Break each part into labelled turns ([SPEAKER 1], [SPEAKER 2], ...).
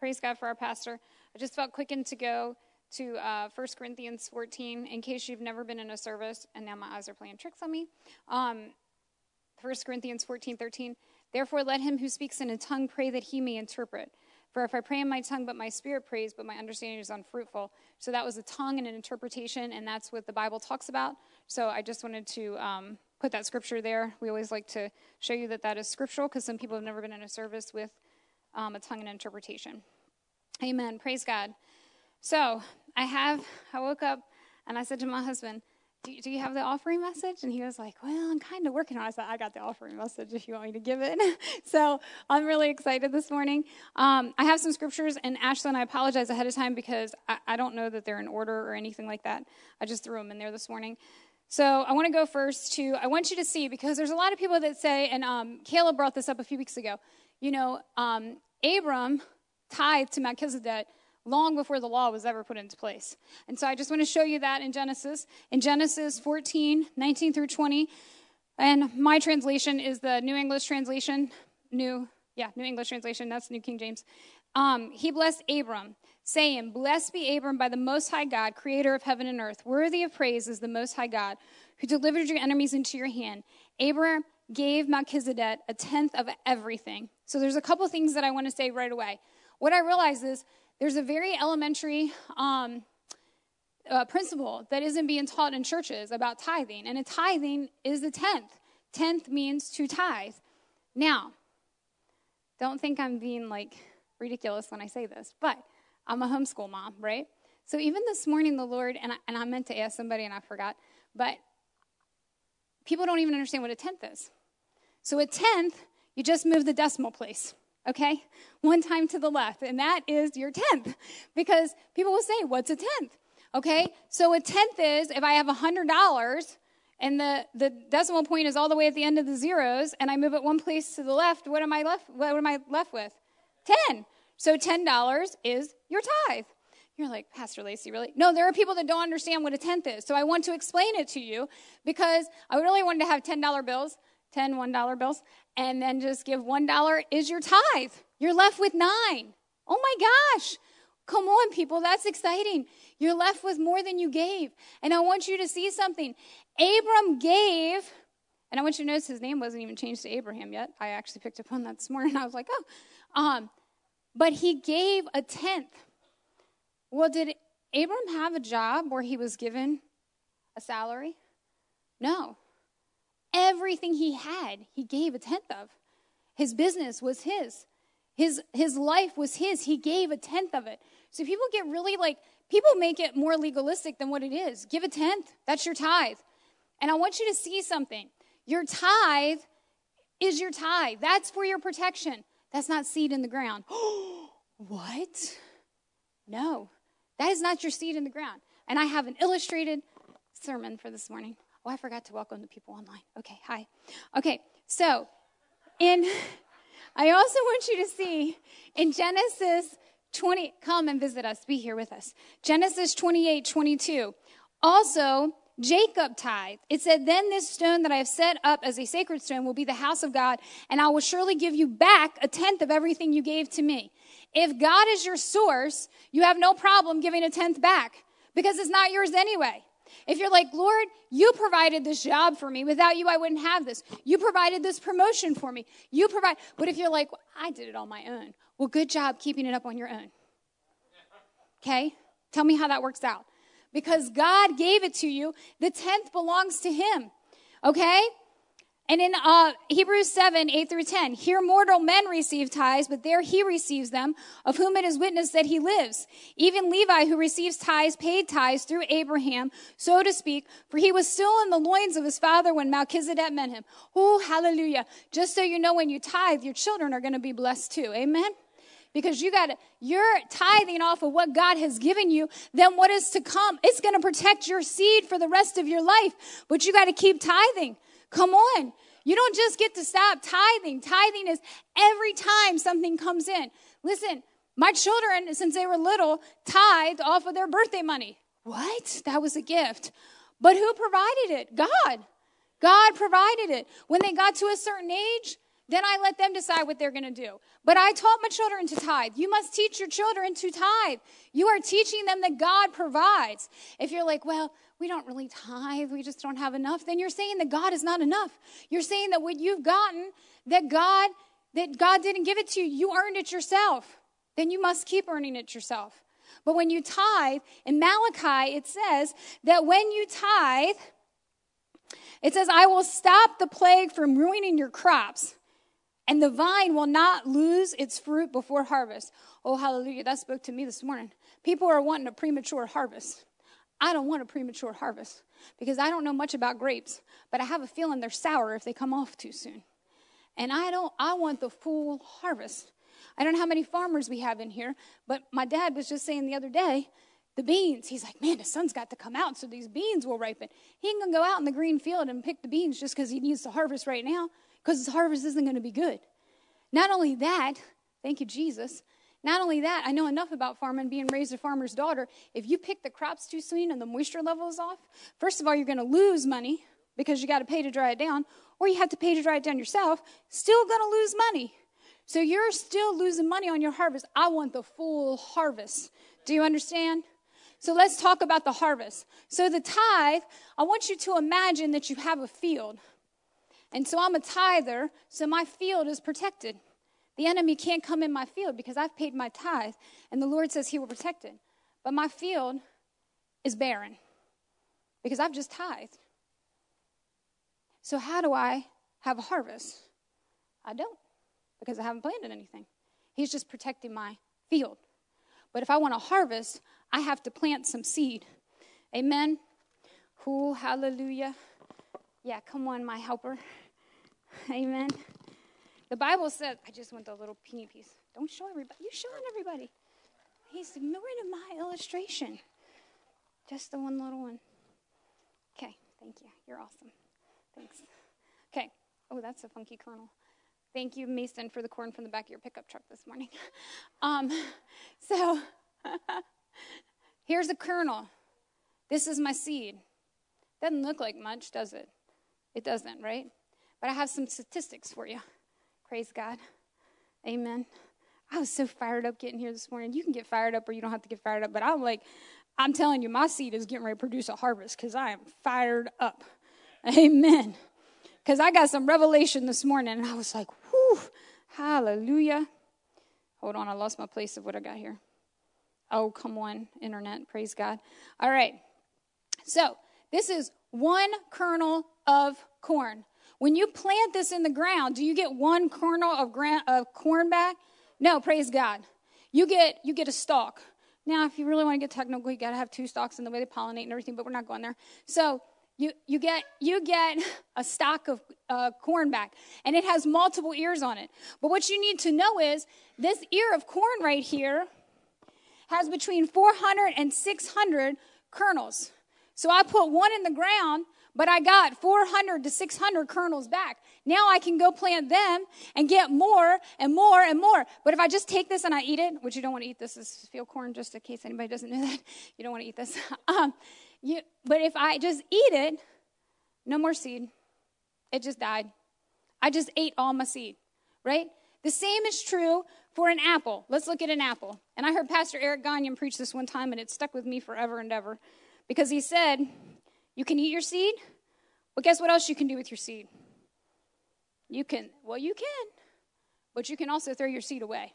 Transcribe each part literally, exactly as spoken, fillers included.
[SPEAKER 1] praise God for our pastor. I just felt quickened to go to uh, First Corinthians fourteen, in case you've never been in a service, and now my eyes are playing tricks on me. Um, First Corinthians fourteen, thirteen. Therefore, let him who speaks in a tongue pray that he may interpret. For if I pray in my tongue, but my spirit prays, but my understanding is unfruitful. So that was a tongue and an interpretation, and that's what the Bible talks about. So I just wanted to um, put that scripture there. We always like to show you that that is scriptural, because some people have never been in a service with um, a tongue and interpretation. Amen. Praise God. So I have, I woke up, and I said to my husband, Do, do you have the offering message? And he was like, well, I'm kind of working on it. I said, I got the offering message if you want me to give it. So I'm really excited this morning. Um, I have some scriptures, and Ashlyn, I apologize ahead of time because I, I don't know that they're in order or anything like that. I just threw them in there this morning. So I want to go first to, I want you to see, because there's a lot of people that say, and um, Caleb brought this up a few weeks ago, you know, um, Abram tithed to Melchizedek long before the law was ever put into place. And so I just want to show you that in Genesis. In Genesis fourteen, nineteen through twenty, and my translation is the New English translation, New, yeah, New English translation, that's New King James. Um, he blessed Abram, saying, Blessed be Abram by the Most High God, creator of heaven and earth. Worthy of praise is the Most High God, who delivered your enemies into your hand. Abram gave Melchizedek a tenth of everything. So there's a couple things that I want to say right away. What I realize is, there's a very elementary um, uh, principle that isn't being taught in churches about tithing, and a tithing is the tenth. Tenth means to tithe. Now, don't think I'm being, like, ridiculous when I say this, but I'm a homeschool mom, right? So even this morning, the Lord, and I, and I meant to ask somebody, and I forgot, but people don't even understand what a tenth is. So a tenth, you just move the decimal place. Okay, one time to the left, and that is your tenth, because people will say, what's a tenth? Okay, so a tenth is if I have one hundred dollars, and the, the decimal point is all the way at the end of the zeros, and I move it one place to the left, what am I left, what am I left with? ten. So ten dollars is your tithe. You're like, Pastor Lacey, really? No, there are people that don't understand what a tenth is, so I want to explain it to you, because I really wanted to have ten dollar bills, ten one-dollar bills, and then just give one dollar is your tithe. You're left with nine. Oh my gosh. Come on, people. That's exciting. You're left with more than you gave. And I want you to see something. Abram gave, and I want you to notice his name wasn't even changed to Abraham yet. I actually picked up on that this morning. I was like, oh. Um, but he gave a tenth. Well, did Abram have a job where he was given a salary? No. Everything he had, he gave a tenth of. His business was his. His his life was his. He gave a tenth of it. So people get really like, people make it more legalistic than what it is. Give a tenth. That's your tithe. And I want you to see something. Your tithe is your tithe. That's for your protection. That's not seed in the ground. What? No. That is not your seed in the ground. And I have an illustrated sermon for this morning. Oh, I forgot to welcome the people online. Okay, hi. Okay, so in, I also want you to see in Genesis twenty, come and visit us, be here with us. Genesis twenty-eight, twenty-two. Also, Jacob tithed. It said, then this stone that I have set up as a sacred stone will be the house of God, and I will surely give you back a tenth of everything you gave to me. If God is your source, you have no problem giving a tenth back, because it's not yours anyway. If you're like, Lord, you provided this job for me. Without you, I wouldn't have this. You provided this promotion for me. You provide. But if you're like, well, I did it on my own. Well, good job keeping it up on your own. Okay? Tell me how that works out. Because God gave it to you. The tenth belongs to him. Okay? And in uh, Hebrews seven, eight through ten, here mortal men receive tithes, but there he receives them, of whom it is witnessed that he lives. Even Levi, who receives tithes, paid tithes through Abraham, so to speak, for he was still in the loins of his father when Melchizedek met him. Oh, hallelujah. Just so you know, when you tithe, your children are going to be blessed too. Amen? Because you got to, you're tithing off of what God has given you, then what is to come? It's going to protect your seed for the rest of your life, but you got to keep tithing. Come on. You don't just get to stop tithing. Tithing is every time something comes in. Listen, my children, since they were little, tithed off of their birthday money. What? That was a gift. But who provided it? God. God provided it. When they got to a certain age, Then I let them decide what they're going to do. But I taught my children to tithe. You must teach your children to tithe. You are teaching them that God provides. If you're like, well, we don't really tithe, we just don't have enough, then you're saying that God is not enough. You're saying that what you've gotten, that God, that God didn't give it to you, you earned it yourself. Then you must keep earning it yourself. But when you tithe, in Malachi, it says that when you tithe, it says, I will stop the plague from ruining your crops, and the vine will not lose its fruit before harvest. Oh, hallelujah. That spoke to me this morning. People are wanting a premature harvest. I don't want a premature harvest because I don't know much about grapes, but I have a feeling they're sour if they come off too soon. And I don't, I want the full harvest. I don't know how many farmers we have in here, but my dad was just saying the other day, the beans, he's like, man, the sun's got to come out so these beans will ripen. He ain't going to go out in the green field and pick the beans just because he needs to harvest right now, because his harvest isn't going to be good. Not only that, thank you, Jesus. Not only that, I know enough about farming, being raised a farmer's daughter. If you pick the crops too soon and the moisture level is off, first of all, you're going to lose money because you got to pay to dry it down, or you have to pay to dry it down yourself, still going to lose money. So you're still losing money on your harvest. I want the full harvest. Do you understand? So let's talk about the harvest. So the tithe, I want you to imagine that you have a field. And so I'm a tither, so my field is protected. The enemy can't come in my field because I've paid my tithe, and the Lord says he will protect it. But my field is barren because I've just tithed. So how do I have a harvest? I don't, because I haven't planted anything. He's just protecting my field. But if I want to harvest, I have to plant some seed. Amen? Oh, hallelujah. Yeah, come on, my helper. Amen. The Bible says, I just want the little peeny piece. Don't show everybody. You're showing everybody. He's ignoring my illustration. Just the one little one. Okay, thank you. You're awesome. Thanks. Okay. Oh, that's a funky kernel. Thank you, Mason, for the corn from the back of your pickup truck this morning. um, so, here's a kernel. This is my seed. Doesn't look like much, does it? It doesn't, right? But I have some statistics for you. Praise God. Amen. I was so fired up getting here this morning. You can get fired up or you don't have to get fired up. But I'm like, I'm telling you, my seed is getting ready to produce a harvest because I am fired up. Amen. Because I got some revelation this morning. And I was like, whew, hallelujah. Hold on, I lost my place of what I got here. Oh, come on, internet. Praise God. All right. So this is one kernel of corn. When you plant this in the ground, do you get one kernel of, gra- of corn back? No, praise God. You get you get a stalk. Now, if you really want to get technical, you got to have two stalks in the way they pollinate and everything, but we're not going there. So you you get you get a stalk of uh, corn back, and it has multiple ears on it. But what you need to know is this ear of corn right here has between four hundred and six hundred kernels. So I put one in the ground, but I got four hundred to six hundred kernels back. Now I can go plant them and get more and more and more. But if I just take this and I eat it, which you don't want to eat this, this is field corn, just in case anybody doesn't know that. You don't want to eat this. um, you, but if I just eat it, no more seed. It just died. I just ate all my seed, right? The same is true for an apple. Let's look at an apple. And I heard Pastor Eric Gagnon preach this one time, and it stuck with me forever and ever. Because he said, you can eat your seed, but guess what else you can do with your seed? You can, well, you can, but you can also throw your seed away.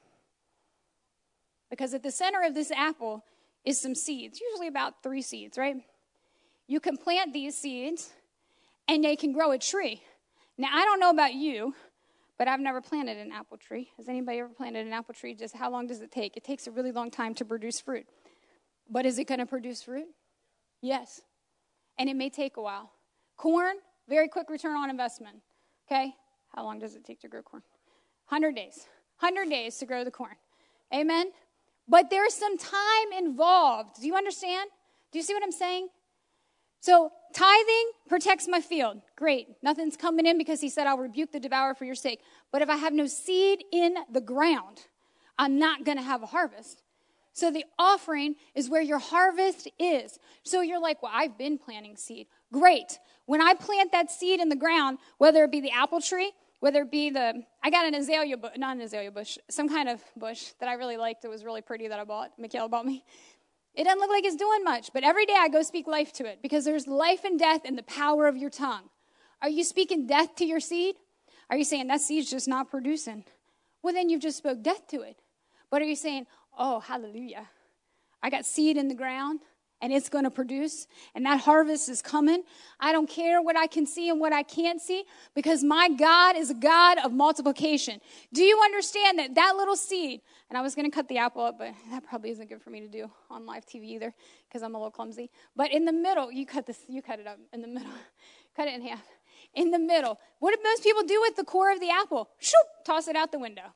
[SPEAKER 1] Because at the center of this apple is some seeds, usually about three seeds, right? You can plant these seeds, and they can grow a tree. Now, I don't know about you, but I've never planted an apple tree. Has anybody ever planted an apple tree? Just how long does it take? It takes a really long time to produce fruit. But is it going to produce fruit? Yes. And it may take a while. Corn, very quick return on investment. Okay? How long does it take to grow corn? one hundred days. one hundred days to grow the corn. Amen? But there's some time involved. Do you understand? Do you see what I'm saying? So tithing protects my field. Great. Nothing's coming in because he said, I'll rebuke the devourer for your sake. But if I have no seed in the ground, I'm not going to have a harvest. So the offering is where your harvest is. So you're like, well, I've been planting seed. Great. When I plant that seed in the ground, whether it be the apple tree whether it be the, I got an azalea bush, not an azalea bush, some kind of bush that I really liked. It was really pretty that I bought. Michaela bought me. It doesn't look like it's doing much, but every day I go speak life to it because there's life and death in the power of your tongue. Are you speaking death to your seed? Are you saying that seed's just not producing? Well, then you've just spoke death to it. But are you saying, oh, hallelujah, I got seed in the ground and it's going to produce and that harvest is coming. I don't care what I can see and what I can't see because my God is a God of multiplication. Do you understand that that little seed, and I was going to cut the apple up, but that probably isn't good for me to do on live T V either because I'm a little clumsy. But in the middle, you cut this, you cut it up in the middle. Cut it in half. In the middle. What do most people do with the core of the apple? Shoop, toss it out the window.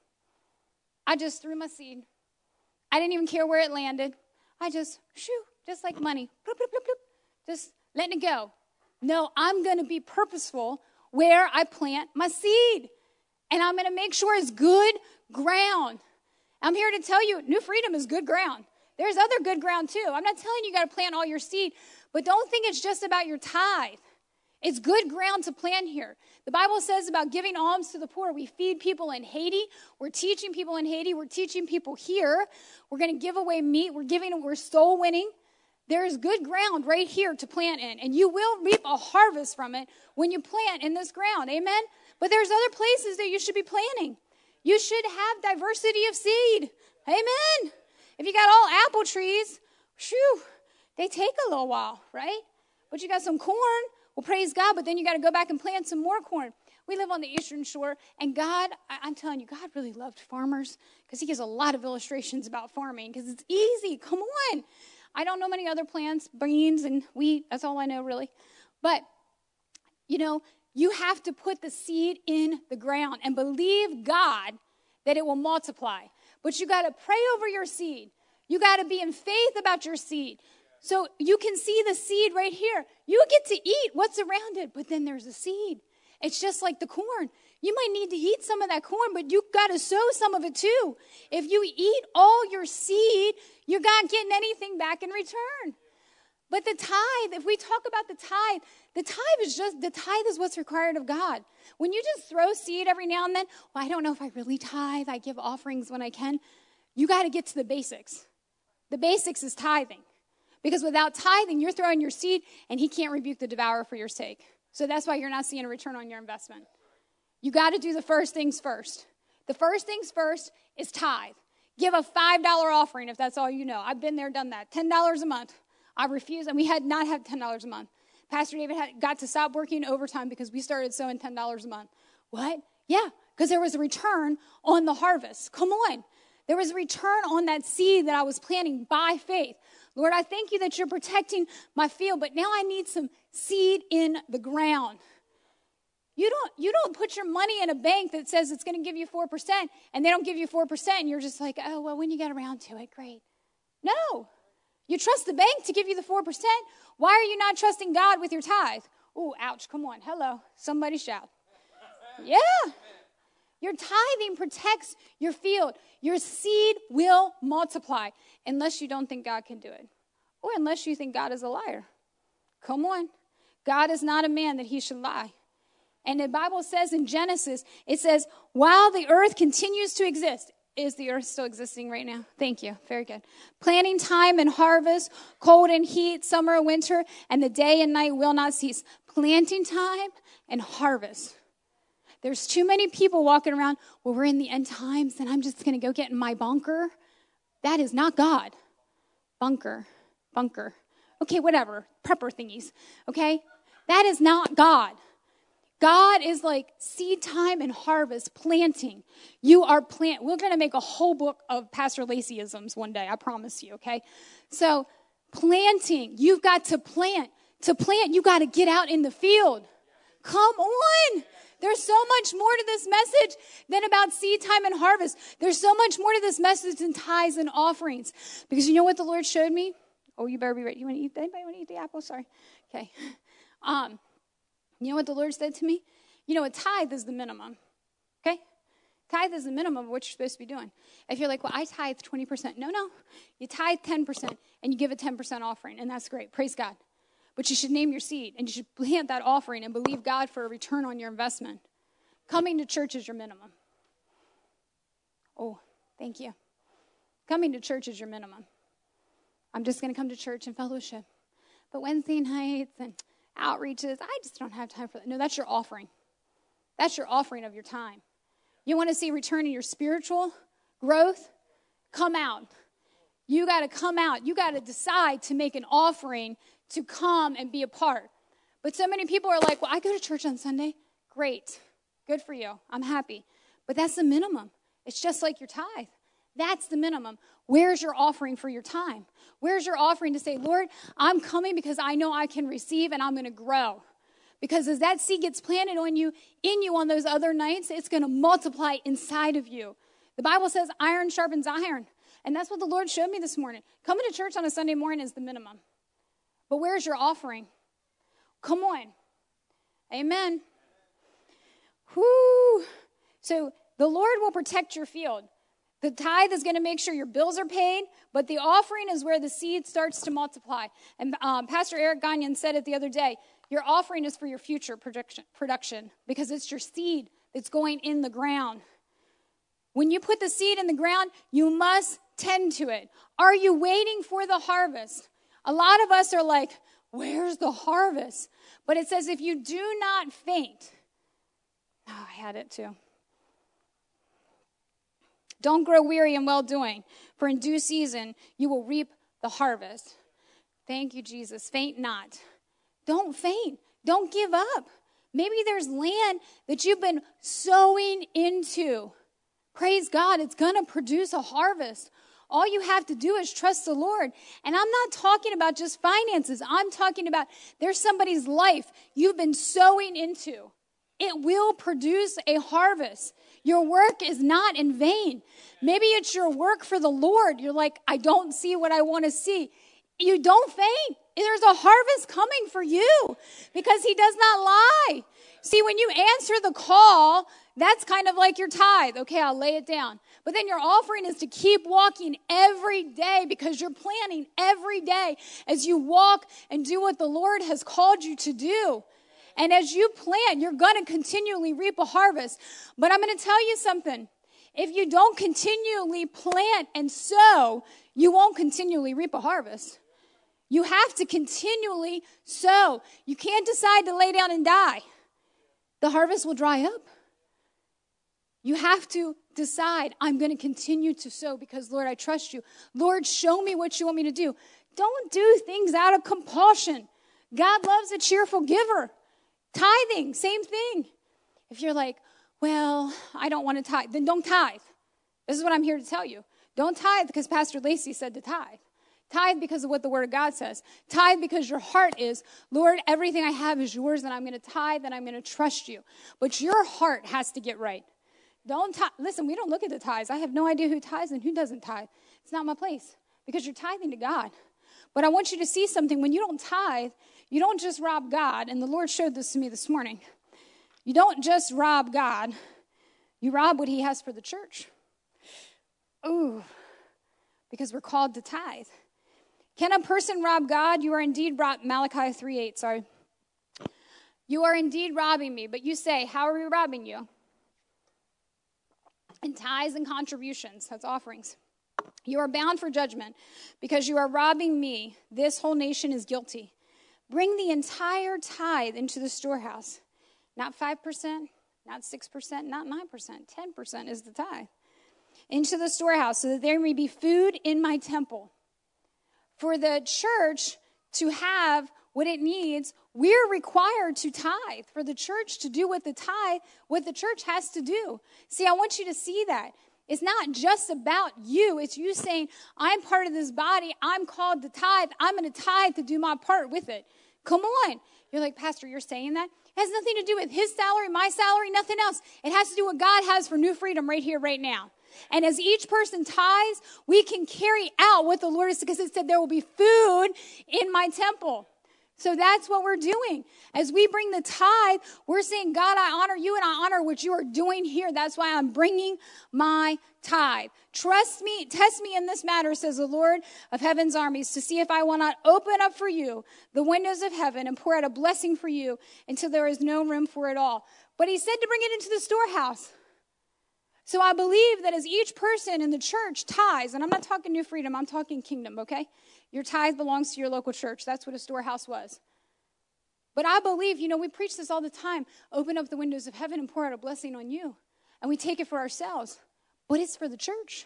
[SPEAKER 1] I just threw my seed. I didn't even care where it landed. I just, shoo, just like money. Bloop, bloop, bloop, bloop. Just letting it go. No, I'm going to be purposeful where I plant my seed. And I'm going to make sure it's good ground. I'm here to tell you, New Freedom is good ground. There's other good ground too. I'm not telling you you got to plant all your seed, but don't think it's just about your tithe. It's good ground to plant here. The Bible says about giving alms to the poor. We feed people in Haiti. We're teaching people in Haiti. We're teaching people here. We're going to give away meat. We're giving. We're soul winning. There is good ground right here to plant in, and you will reap a harvest from it when you plant in this ground. Amen? But there's other places that you should be planting. You should have diversity of seed. Amen? If you got all apple trees, shoo, they take a little while, right? But you got some corn. Well, praise God, but then you got to go back and plant some more corn. We live on the Eastern Shore, and God, I, I'm telling you, God really loved farmers because he gives a lot of illustrations about farming because it's easy. Come on. I don't know many other plants, beans and wheat. That's all I know, really. But, you know, you have to put the seed in the ground and believe God that it will multiply. But you got to pray over your seed. You got to be in faith about your seed. So you can see the seed right here. You get to eat what's around it, but then there's a seed. It's just like the corn. You might need to eat some of that corn, but you got to sow some of it too. If you eat all your seed, you're not getting anything back in return. But the tithe, if we talk about the tithe, the tithe is just, the tithe is what's required of God. When you just throw seed every now and then, well, I don't know if I really tithe. I give offerings when I can. You got to get to the basics. The basics is tithing. Because without tithing, you're throwing your seed, and he can't rebuke the devourer for your sake. So that's why you're not seeing a return on your investment. You got to do the first things first. The first things first is tithe. Give a five dollar offering if that's all you know. I've been there, done that. ten dollars a month. I refuse, and we had not had ten dollars a month. Pastor David had, got to stop working overtime because we started sowing ten dollars a month. What? Yeah, because there was a return on the harvest. Come on. There was a return on that seed that I was planting by faith. Lord, I thank you that you're protecting my field, but now I need some seed in the ground. You don't, you don't put your money in a bank that says it's going to give you four percent, and they don't give you four percent, and you're just like, oh, well, when you get around to it, great. No. You trust the bank to give you the four percent. Why are you not trusting God with your tithe? Oh, ouch, come on. Hello. Somebody shout. Yeah. Your tithing protects your field. Your seed will multiply unless you don't think God can do it or unless you think God is a liar. Come on. God is not a man that he should lie. And the Bible says in Genesis, it says, while the earth continues to exist, is the earth still existing right now? Thank you. Very good. Planting time and harvest, cold and heat, summer and winter, and the day and night will not cease. Planting time and harvest. There's too many people walking around, well, we're in the end times, and I'm just going to go get in my bunker. That is not God. Bunker, bunker. Okay, whatever. Prepper thingies, okay? That is not God. God is like seed time and harvest, planting. You are plant. We're going to make a whole book of Pastor Laceyisms one day, I promise you, okay? So planting, you've got to plant. To plant, you got to get out in the field. Come on. There's so much more to this message than about seed time and harvest. There's so much more to this message than tithes and offerings. Because you know what the Lord showed me? Oh, you better be ready. You want to eat? Anybody want to eat the apple? Sorry. Okay. Um, you know what the Lord said to me? You know, a tithe is the minimum. Okay? Tithe is the minimum of what you're supposed to be doing. If you're like, well, I tithe twenty percent. No, no. You tithe ten percent and you give a ten percent offering. And that's great. Praise God. But you should name your seed, and you should plant that offering and believe God for a return on your investment. Coming to church is your minimum. Oh, thank you. Coming to church is your minimum. I'm just going to come to church and fellowship. But Wednesday nights and outreaches, I just don't have time for that. No, that's your offering. That's your offering of your time. You want to see return in your spiritual growth? Come out. You got to come out. You got to decide to make an offering to come and be a part. But so many people are like, well, I go to church on Sunday. Great. Good for you. I'm happy. But that's the minimum. It's just like your tithe. That's the minimum. Where's your offering for your time? Where's your offering to say, Lord, I'm coming because I know I can receive and I'm going to grow. Because as that seed gets planted on you, in you on those other nights, it's going to multiply inside of you. The Bible says iron sharpens iron. And that's what the Lord showed me this morning. Coming to church on a Sunday morning is the minimum. But where's your offering? Come on. Amen. Whoo. So the Lord will protect your field. The tithe is going to make sure your bills are paid, but the offering is where the seed starts to multiply. And um, Pastor Eric Gagnon said it the other day, your offering is for your future production, production because it's your seed that's going in the ground. When you put the seed in the ground, you must tend to it. Are you waiting for the harvest? A lot of us are like, where's the harvest? But it says if you do not faint. Oh, I had it too. Don't grow weary in well-doing, for in due season you will reap the harvest. Thank you, Jesus. Faint not. Don't faint. Don't give up. Maybe there's land that you've been sowing into. Praise God, it's going to produce a harvest. All you have to do is trust the Lord. And I'm not talking about just finances. I'm talking about there's somebody's life you've been sowing into. It will produce a harvest. Your work is not in vain. Maybe it's your work for the Lord. You're like, I don't see what I want to see. You don't faint. There's a harvest coming for you because he does not lie. See, when you answer the call, that's kind of like your tithe. Okay, I'll lay it down. But then your offering is to keep walking every day because you're planning every day as you walk and do what the Lord has called you to do. And as you plant, you're going to continually reap a harvest. But I'm going to tell you something. If you don't continually plant and sow, you won't continually reap a harvest. You have to continually sow. You can't decide to lay down and die. The harvest will dry up. You have to decide, I'm going to continue to sow because, Lord, I trust you. Lord, show me what you want me to do. Don't do things out of compulsion. God loves a cheerful giver. Tithing, same thing. If you're like, well, I don't want to tithe, then don't tithe. This is what I'm here to tell you. Don't tithe because Pastor Lacey said to tithe. Tithe because of what the Word of God says. Tithe because your heart is, Lord, everything I have is yours, and I'm going to tithe, and I'm going to trust you. But your heart has to get right. Don't tithe. Listen, we don't look at the tithes. I have no idea who tithes and who doesn't tithe. It's not my place because you're tithing to God. But I want you to see something. When you don't tithe, you don't just rob God, and the Lord showed this to me this morning. You don't just rob God. You rob what he has for the church. Ooh, because we're called to tithe. Can a person rob God? You are indeed rob, Malachi three eight, sorry. You are indeed robbing me, but you say, how are we robbing you? In tithes and contributions, that's offerings. You are bound for judgment because you are robbing me. This whole nation is guilty. Bring the entire tithe into the storehouse. Not five percent, not six percent, not nine percent. ten percent is the tithe. Into the storehouse so that there may be food in my temple. For the church to have what it needs, we're required to tithe. For the church to do what the tithe, what the church has to do. See, I want you to see that. It's not just about you. It's you saying, I'm part of this body. I'm called to tithe. I'm going to tithe to do my part with it. Come on. You're like, Pastor, you're saying that? It has nothing to do with his salary, my salary, nothing else. It has to do with what God has for New Freedom right here, right now. And as each person tithes, we can carry out what the Lord is, because it said there will be food in my temple. So that's what we're doing. As we bring the tithe, we're saying, God, I honor you and I honor what you are doing here. That's why I'm bringing my tithe. Trust me, test me in this matter, says the Lord of heaven's armies, to see if I will not open up for you the windows of heaven and pour out a blessing for you until there is no room for it all. But he said to bring it into the storehouse. So I believe that as each person in the church tithes, and I'm not talking New Freedom, I'm talking kingdom, okay? Your tithe belongs to your local church. That's what a storehouse was. But I believe, you know, we preach this all the time. Open up the windows of heaven and pour out a blessing on you. And we take it for ourselves. But it's for the church.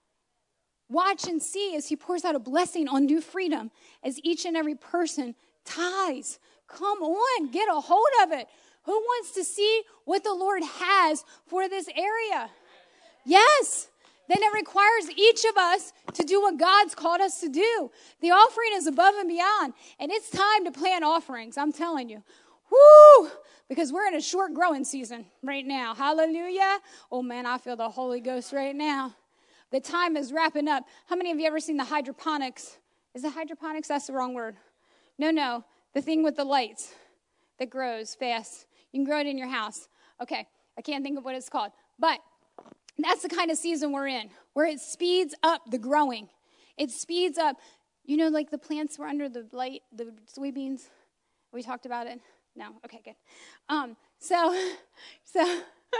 [SPEAKER 1] Watch and see as he pours out a blessing on New Freedom as each and every person tithes. Come on, get a hold of it. Who wants to see what the Lord has for this area? Yes. Then it requires each of us to do what God's called us to do. The offering is above and beyond. And it's time to plant offerings, I'm telling you. Woo! Because we're in a short growing season right now. Hallelujah. Oh, man, I feel the Holy Ghost right now. The time is wrapping up. How many of you ever seen the hydroponics? Is it hydroponics? That's the wrong word. No, no. The thing with the lights that grows fast. You can grow it in your house. Okay. I can't think of what it's called. But that's the kind of season we're in, where it speeds up the growing. It speeds up. You know, like the plants were under the light, the soybeans. We talked about it. No? Okay, good. Um, so, so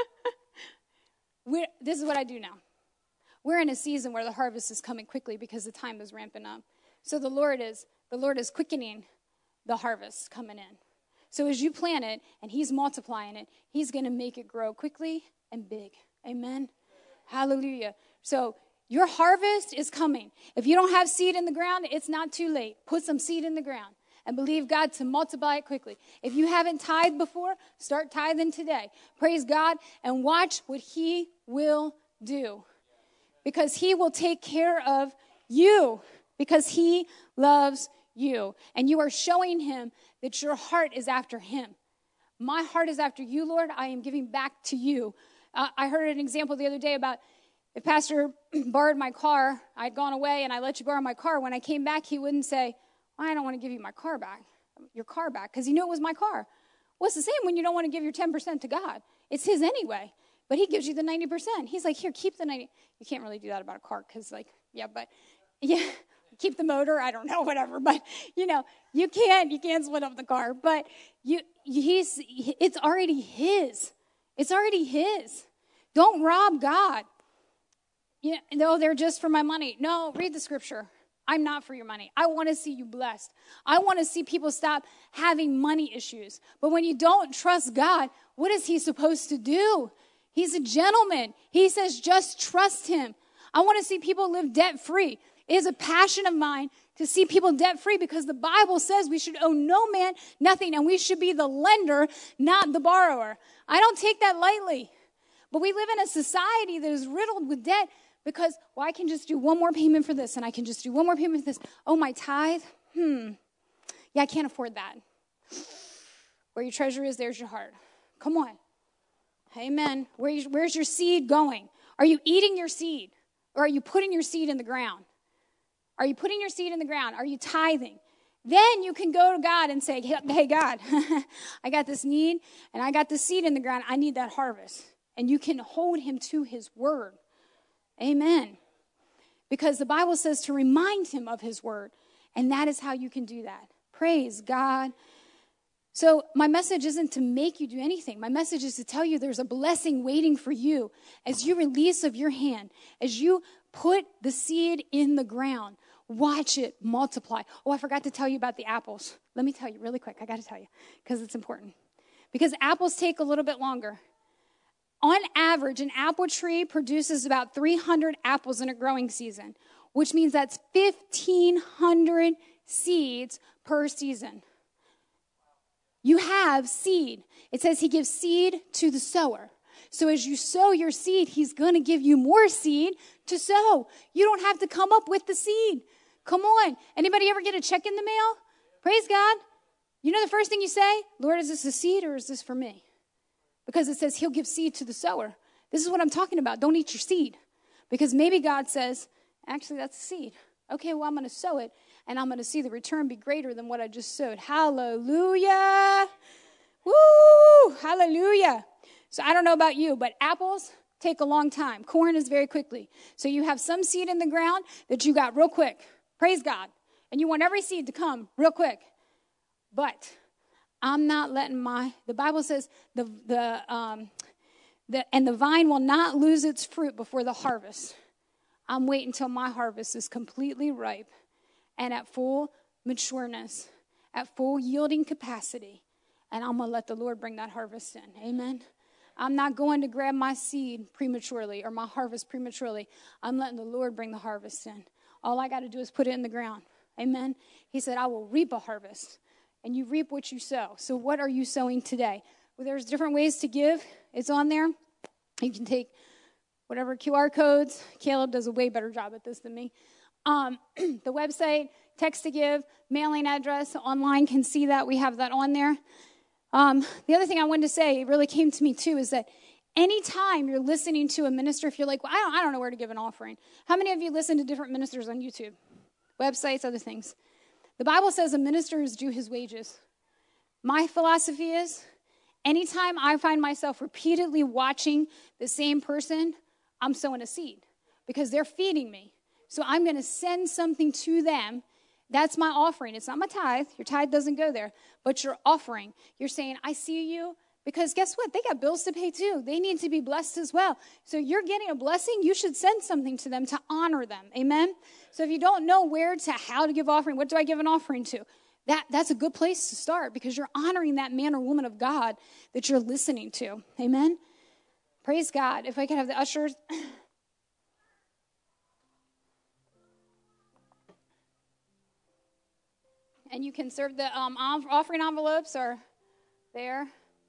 [SPEAKER 1] we're, this is what I do now. We're in a season where the harvest is coming quickly because the time is ramping up. So the Lord is the Lord is quickening the harvest coming in. So as you plant it and he's multiplying it, he's going to make it grow quickly and big. Amen. Hallelujah. So your harvest is coming. If you don't have seed in the ground, it's not too late. Put some seed in the ground and believe God to multiply it quickly. If you haven't tithed before, start tithing today. Praise God and watch what he will do. Because he will take care of you. Because he loves you. And you are showing him that your heart is after him. My heart is after you, Lord. I am giving back to you. Uh, I heard an example the other day about if Pastor borrowed my car, I'd gone away and I let you borrow my car. When I came back, he wouldn't say, well, I don't want to give you my car back, your car back, because he knew it was my car. Well, it's the same when you don't want to give your ten percent to God. It's his anyway, but he gives you the ninety percent. He's like, here, keep the ninety. You can't really do that about a car because, like, yeah, but, yeah, keep the motor. I don't know, whatever. But, you know, you can't, you can't split up the car. But you, he's, it's already his. It's already his. Don't rob God. You know, they're just for my money. No, read the scripture. I'm not for your money. I want to see you blessed. I want to see people stop having money issues. But when you don't trust God, what is he supposed to do? He's a gentleman. He says, just trust him. I want to see people live debt-free. It is a passion of mine to see people debt-free because the Bible says we should owe no man nothing and we should be the lender, not the borrower. I don't take that lightly. But we live in a society that is riddled with debt because, well, I can just do one more payment for this and I can just do one more payment for this. Oh, my tithe? Hmm. Yeah, I can't afford that. Where your treasure is, there's your heart. Come on. Amen. Where you, where's your seed going? Are you eating your seed? Or are you putting your seed in the ground? Are you putting your seed in the ground? Are you tithing? Then you can go to God and say, hey, God, I got this need and I got this seed in the ground. I need that harvest. And you can hold him to his word. Amen. Because the Bible says to remind him of his word. And that is how you can do that. Praise God. So my message isn't to make you do anything. My message is to tell you there's a blessing waiting for you as you release of your hand, as you put the seed in the ground. Watch it multiply. Oh, I forgot to tell you about the apples. Let me tell you really quick. I got to tell you because it's important. Because apples take a little bit longer. On average, an apple tree produces about three hundred apples in a growing season, which means that's fifteen hundred seeds per season. You have seed. It says he gives seed to the sower. So as you sow your seed, he's going to give you more seed to sow. You don't have to come up with the seed. Come on. Anybody ever get a check in the mail? Praise God. You know the first thing you say? Lord, is this a seed or is this for me? Because it says he'll give seed to the sower. This is what I'm talking about. Don't eat your seed. Because maybe God says, actually, that's a seed. Okay, well, I'm going to sow it, and I'm going to see the return be greater than what I just sowed. Hallelujah. Woo! Hallelujah. So I don't know about you, but apples take a long time. Corn is very quickly. So you have some seed in the ground that you got real quick. Praise God. And you want every seed to come real quick. But I'm not letting my, the Bible says, the the um the and the vine will not lose its fruit before the harvest. I'm waiting until my harvest is completely ripe and at full matureness, at full yielding capacity. And I'm going to let the Lord bring that harvest in. Amen. I'm not going to grab my seed prematurely or my harvest prematurely. I'm letting the Lord bring the harvest in. All I got to do is put it in the ground. Amen. He said, I will reap a harvest, and you reap what you sow. So what are you sowing today? Well, there's different ways to give. It's on there. You can take whatever Q R codes. Caleb does a way better job at this than me. Um, the website, text to give, mailing address, online can see that. We have that on there. Um, the other thing I wanted to say, it really came to me too, is that anytime you're listening to a minister, if you're like, well, I don't, I don't know where to give an offering. How many of you listen to different ministers on YouTube? Websites, other things. The Bible says a minister is due his wages. My philosophy is, anytime I find myself repeatedly watching the same person, I'm sowing a seed because they're feeding me. So I'm going to send something to them. That's my offering. It's not my tithe. Your tithe doesn't go there. But your offering, you're saying, I see you. Because guess what? They got bills to pay too. They need to be blessed as well. So you're getting a blessing. You should send something to them to honor them. Amen? So if you don't know where to, how to give offering, what do I give an offering to? That, that's a good place to start because you're honoring that man or woman of God that you're listening to. Amen? Praise God. If I could have the ushers. And you can serve the um, offering envelopes are there.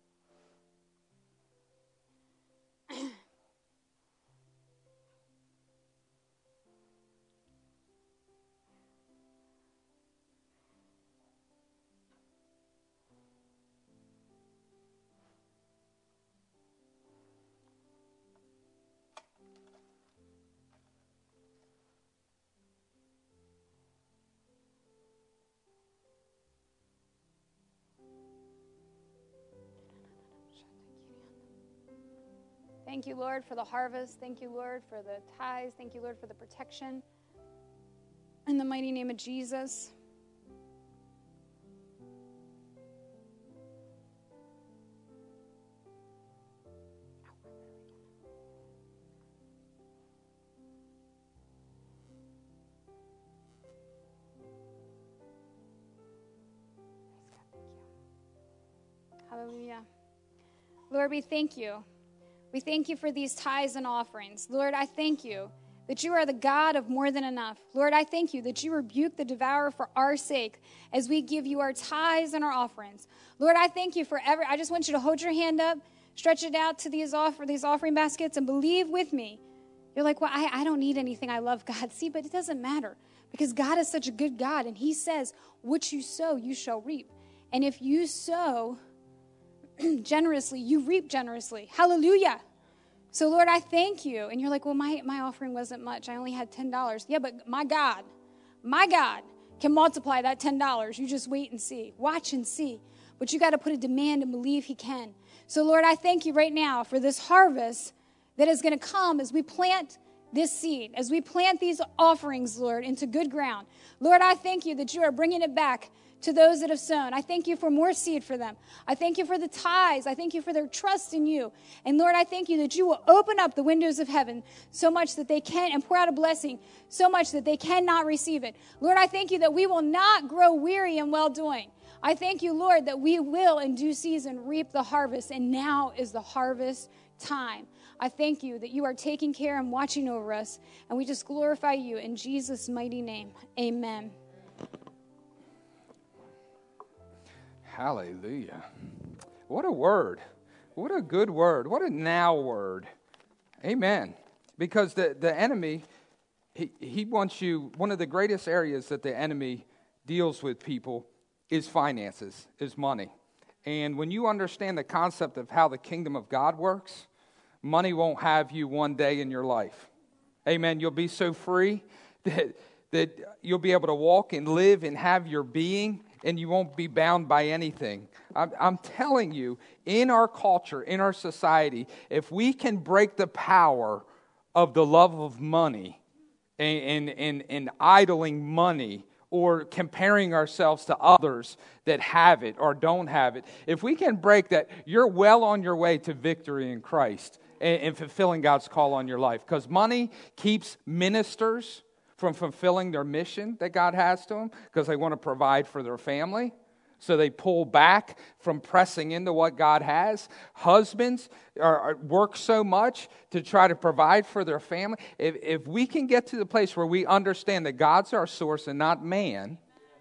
[SPEAKER 1] Thank you, Lord, for the harvest. Thank you, Lord, for the tithes. Thank you, Lord, for the protection. In the mighty name of Jesus. Hallelujah. Lord, we thank you. We thank you for these tithes and offerings. Lord, I thank you that you are the God of more than enough. Lord, I thank you that you rebuke the devourer for our sake as we give you our tithes and our offerings. Lord, I thank you for every, I just want you to hold your hand up, stretch it out to these offer, these offering baskets, and believe with me. You're like, well, I, I don't need anything. I love God. See, but it doesn't matter because God is such a good God, and he says, what you sow, you shall reap. And if you sow generously, you reap generously. Hallelujah. So, Lord, I thank you. And you're like, well, my, my offering wasn't much. I only had ten dollars. Yeah, but my God, my God can multiply that ten dollars. You just wait and see. Watch and see. But you got to put a demand and believe he can. So, Lord, I thank you right now for this harvest that is going to come as we plant this seed, as we plant these offerings, Lord, into good ground. Lord, I thank you that you are bringing it back to those that have sown. I thank you for more seed for them. I thank you for the tithes. I thank you for their trust in you. And Lord, I thank you that you will open up the windows of heaven so much that they can, and pour out a blessing so much that they cannot receive it. Lord, I thank you that we will not grow weary in well-doing. I thank you, Lord, that we will in due season reap the harvest, and now is the harvest time. I thank you that you are taking care and watching over us, and we just glorify you in Jesus' mighty name. Amen.
[SPEAKER 2] Hallelujah. What a word. What a good word. What a now word. Amen. Because the, the enemy, he, he wants you, one of the greatest areas that the enemy deals with people is finances, is money. And when you understand the concept of how the kingdom of God works, money won't have you one day in your life. Amen. You'll be so free that that you'll be able to walk and live and have your being, and you won't be bound by anything. I'm, I'm telling you, in our culture, in our society, if we can break the power of the love of money and, and, and, and idling money, or comparing ourselves to others that have it or don't have it, if we can break that, you're well on your way to victory in Christ and, and fulfilling God's call on your life. Because money keeps ministers from fulfilling their mission that God has to them, because they want to provide for their family. So they pull back from pressing into what God has. Husbands are, are, work so much to try to provide for their family. If, if we can get to the place where we understand that God's our source and not man,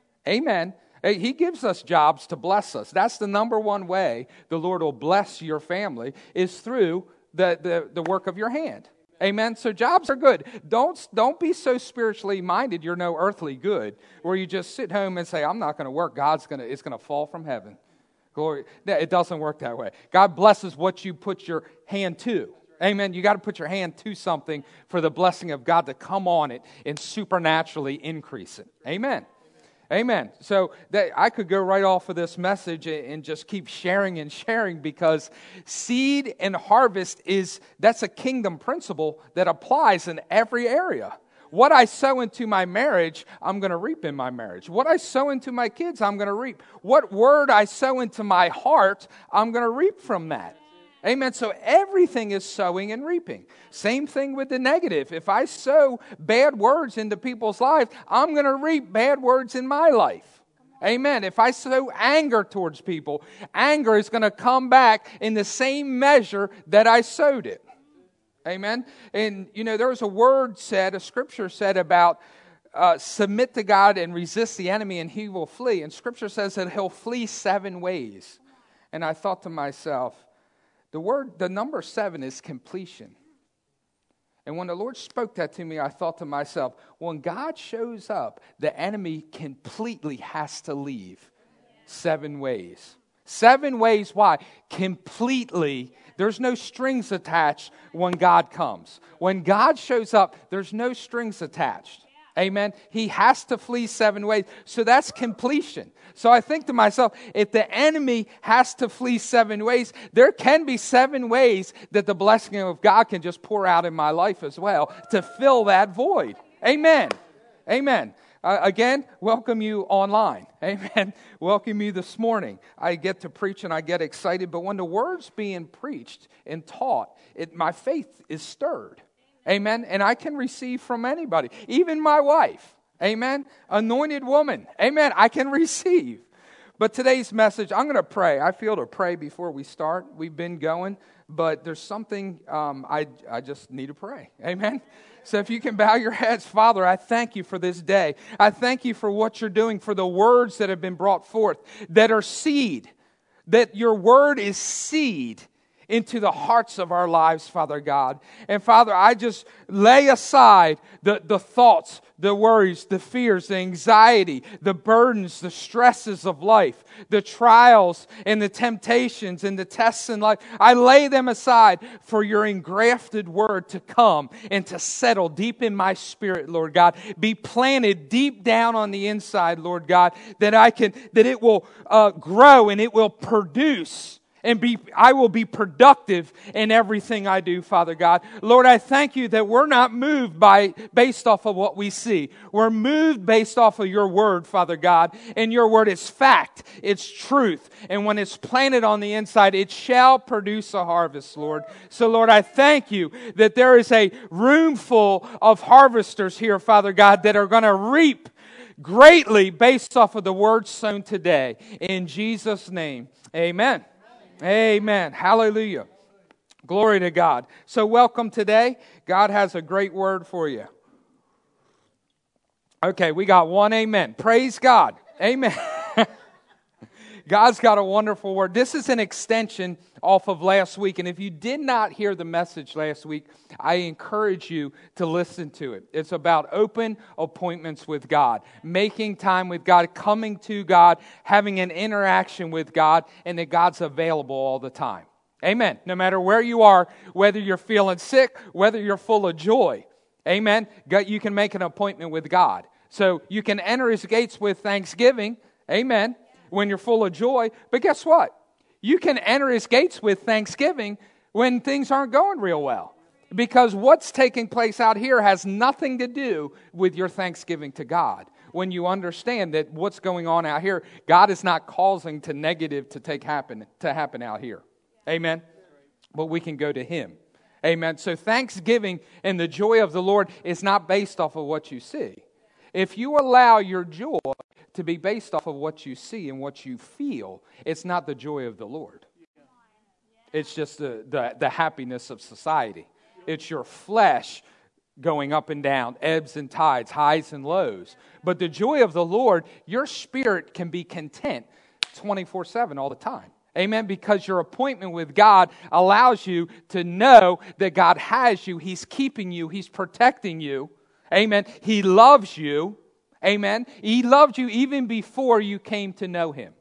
[SPEAKER 2] amen. He gives us jobs to bless us. That's the number one way the Lord will bless your family, is through the, the, the work of your hand. Amen. So jobs are good. Don't, don't be so spiritually minded you're no earthly good, where you just sit home and say, I'm not going to work. God's going to, it's going to fall from heaven. Glory. It doesn't work that way. God blesses what you put your hand to. Amen. You got to put your hand to something for the blessing of God to come on it and supernaturally increase it. Amen. Amen. So that I could go right off of this message and just keep sharing and sharing, because seed and harvest is, that's a kingdom principle that applies in every area. What I sow into my marriage, I'm going to reap in my marriage. What I sow into my kids, I'm going to reap. What word I sow into my heart, I'm going to reap from that. Amen. So everything is sowing and reaping. Same thing with the negative. If I sow bad words into people's lives, I'm going to reap bad words in my life. Amen. If I sow anger towards people, anger is going to come back in the same measure that I sowed it. Amen. And, you know, there was a word said, a scripture said about uh, submit to God and resist the enemy and he will flee. And scripture says that he'll flee seven ways. And I thought to myself, The word, the number seven is completion. And when the Lord spoke that to me, I thought to myself, when God shows up, the enemy completely has to leave. Seven ways. Seven ways, why? Completely. There's no strings attached when God comes. When God shows up, there's no strings attached. Amen. He has to flee seven ways. So that's completion. So I think to myself, if the enemy has to flee seven ways, there can be seven ways that the blessing of God can just pour out in my life as well to fill that void. Amen. Amen. Uh, again, welcome you online. Amen. Welcome you this morning. I get to preach and I get excited, but when the word's being preached and taught, it, my faith is stirred. Amen. And I can receive from anybody, even my wife. Amen. Anointed woman. Amen. I can receive. But today's message, I'm going to pray. I feel to pray before we start. We've been going, but there's something um, I, I just need to pray. Amen. So if you can bow your heads, Father, I thank you for this day. I thank you for what you're doing, for the words that have been brought forth that are seed, that your word is seed into the hearts of our lives, Father God. And Father, I just lay aside the, the thoughts, the worries, the fears, the anxiety, the burdens, the stresses of life, the trials and the temptations and the tests in life. I lay them aside for your engrafted word to come and to settle deep in my spirit, Lord God. Be planted deep down on the inside, Lord God, that I can, that it will uh, grow and it will produce. And be, I will be productive in everything I do, Father God. Lord, I thank you that we're not moved by, based off of what we see. We're moved based off of your word, Father God. And your word is fact. It's truth. And when it's planted on the inside, it shall produce a harvest, Lord. So, Lord, I thank you that there is a room full of harvesters here, Father God, that are going to reap greatly based off of the word sown today. In Jesus' name, amen. Amen. Hallelujah. Glory to God. So welcome today. God has a great word for you. Okay, we got one amen. Praise God. Amen. God's got a wonderful word. This is an extension off of last week. And if you did not hear the message last week, I encourage you to listen to it. It's about open appointments with God, making time with God, coming to God, having an interaction with God, and that God's available all the time. Amen. No matter where you are, whether you're feeling sick, whether you're full of joy. Amen. You can make an appointment with God. So you can enter his gates with thanksgiving, amen, when you're full of joy. But guess what? You can enter his gates with thanksgiving when things aren't going real well. Because what's taking place out here has nothing to do with your thanksgiving to God. When you understand that what's going on out here, God is not causing to negative to take happen to happen out here. Amen. But we can go to him. Amen. So thanksgiving and the joy of the Lord is not based off of what you see. If you allow your joy to be based off of what you see and what you feel, it's not the joy of the Lord. It's just the, the, the happiness of society. It's your flesh going up and down, ebbs and tides, highs and lows. But the joy of the Lord, your spirit can be content twenty-four seven all the time. Amen? Because your appointment with God allows you to know that God has you. He's keeping you. He's protecting you. Amen? He loves you. Amen? He loved you even before you came to know him.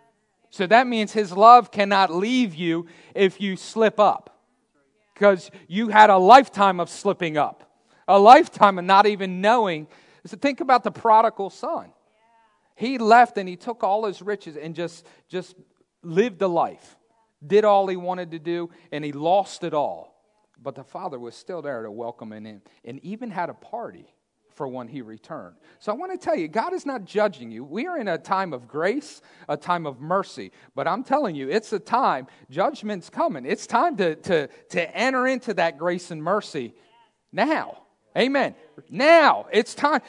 [SPEAKER 2] So that means his love cannot leave you if you slip up. Because you had a lifetime of slipping up. A lifetime of not even knowing. So think about the prodigal son. He left and he took all his riches and just, just lived a life. Did all he wanted to do and he lost it all. But the father was still there to welcome him in. And even had a party for when he returned. So I want to tell you, God is not judging you. We are in a time of grace, a time of mercy. But I'm telling you, it's a time, judgment's coming. It's time to, to, to enter into that grace and mercy now. Amen. Now, it's time.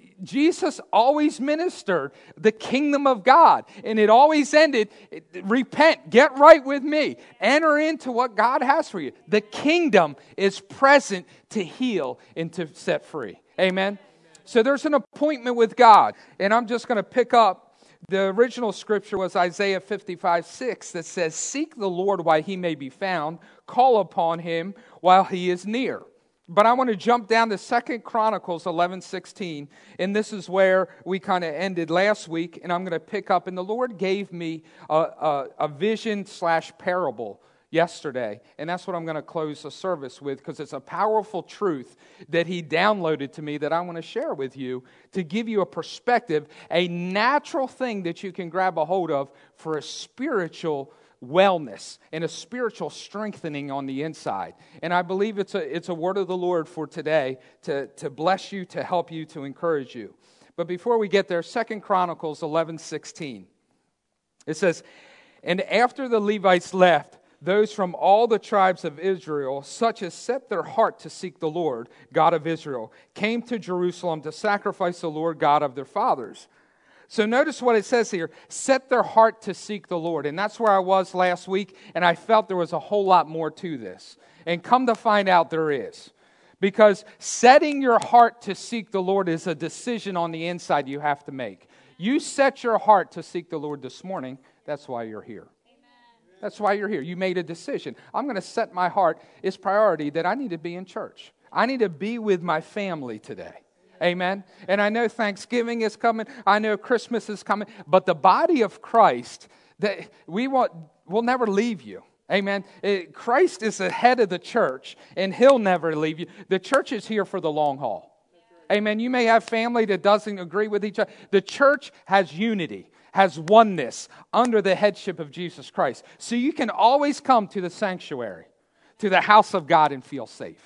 [SPEAKER 2] Jesus always ministered the kingdom of God. And it always ended, repent, get right with me. Enter into what God has for you. The kingdom is present to heal and to set free. Amen. So there's an appointment with God. And I'm just going to pick up, the original scripture was Isaiah fifty-five six that says, seek the Lord while he may be found, call upon him while he is near. But I want to jump down to Second Chronicles eleven sixteen, and this is where we kind of ended last week, and I'm going to pick up, and the Lord gave me a, a, a vision slash parable yesterday, and that's what I'm going to close the service with, because it's a powerful truth that he downloaded to me that I want to share with you to give you a perspective, a natural thing that you can grab a hold of for a spiritual wellness and a spiritual strengthening on the inside. And I believe it's a it's a word of the Lord for today to, to bless you, to help you, to encourage you. But before we get there, Second Chronicles eleven sixteen. It says, and after the Levites left, those from all the tribes of Israel, such as set their heart to seek the Lord, God of Israel, came to Jerusalem to sacrifice the Lord God of their fathers. So notice what it says here, set their heart to seek the Lord. And that's where I was last week, and I felt there was a whole lot more to this. And come to find out there is. Because setting your heart to seek the Lord is a decision on the inside you have to make. You set your heart to seek the Lord this morning, that's why you're here. Amen. That's why you're here. You made a decision. I'm going to set my heart, it's priority that I need to be in church. I need to be with my family today. Amen. And I know Thanksgiving is coming. I know Christmas is coming. But the body of Christ, that we want, will never leave you. Amen. It, Christ is the head of the church, and he'll never leave you. The church is here for the long haul. Amen. You may have family that doesn't agree with each other. The church has unity, has oneness under the headship of Jesus Christ. So you can always come to the sanctuary, to the house of God, and feel safe.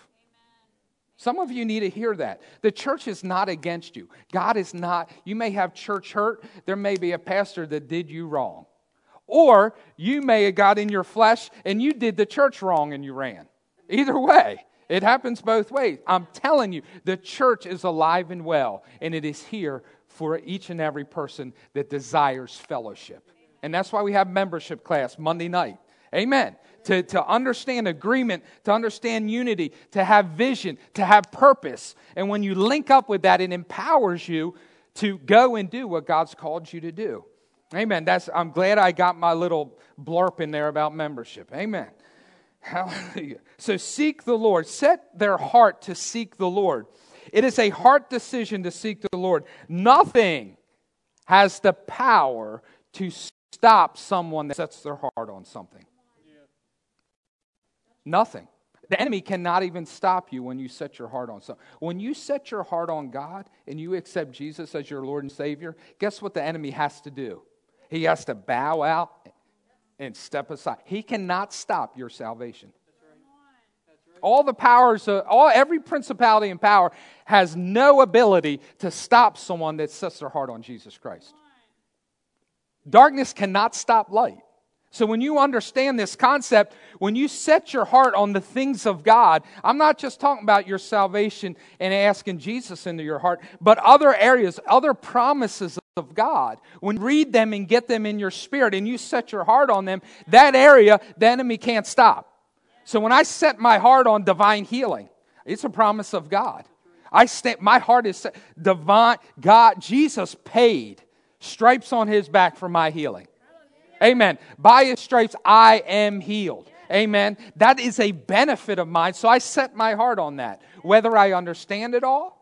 [SPEAKER 2] Some of you need to hear that. The church is not against you. God is not. You may have church hurt. There may be a pastor that did you wrong. Or you may have got in your flesh and you did the church wrong and you ran. Either way, it happens both ways. I'm telling you, the church is alive and well, and it is here for each and every person that desires fellowship. And that's why we have membership class Monday night. Amen. To, to understand agreement, to understand unity, to have vision, to have purpose. And when you link up with that, it empowers you to go and do what God's called you to do. Amen. That's, I'm glad I got my little blurb in there about membership. Amen. Hallelujah. So seek the Lord. Set their heart to seek the Lord. It is a heart decision to seek the Lord. Nothing has the power to stop someone that sets their heart on something. Nothing. The enemy cannot even stop you when you set your heart on something. When you set your heart on God and you accept Jesus as your Lord and Savior, guess what the enemy has to do? He has to bow out and step aside. He cannot stop your salvation. All the powers, of, all every principality and power has no ability to stop someone that sets their heart on Jesus Christ. Darkness cannot stop light. So when you understand this concept, when you set your heart on the things of God, I'm not just talking about your salvation and asking Jesus into your heart, but other areas, other promises of God. When you read them and get them in your spirit and you set your heart on them, that area, the enemy can't stop. So when I set my heart on divine healing, it's a promise of God. I stand, my heart is set, divine, God, Jesus paid stripes on his back for my healing. Amen. By his stripes, I am healed. Amen. That is a benefit of mine, so I set my heart on that. Whether I understand it all,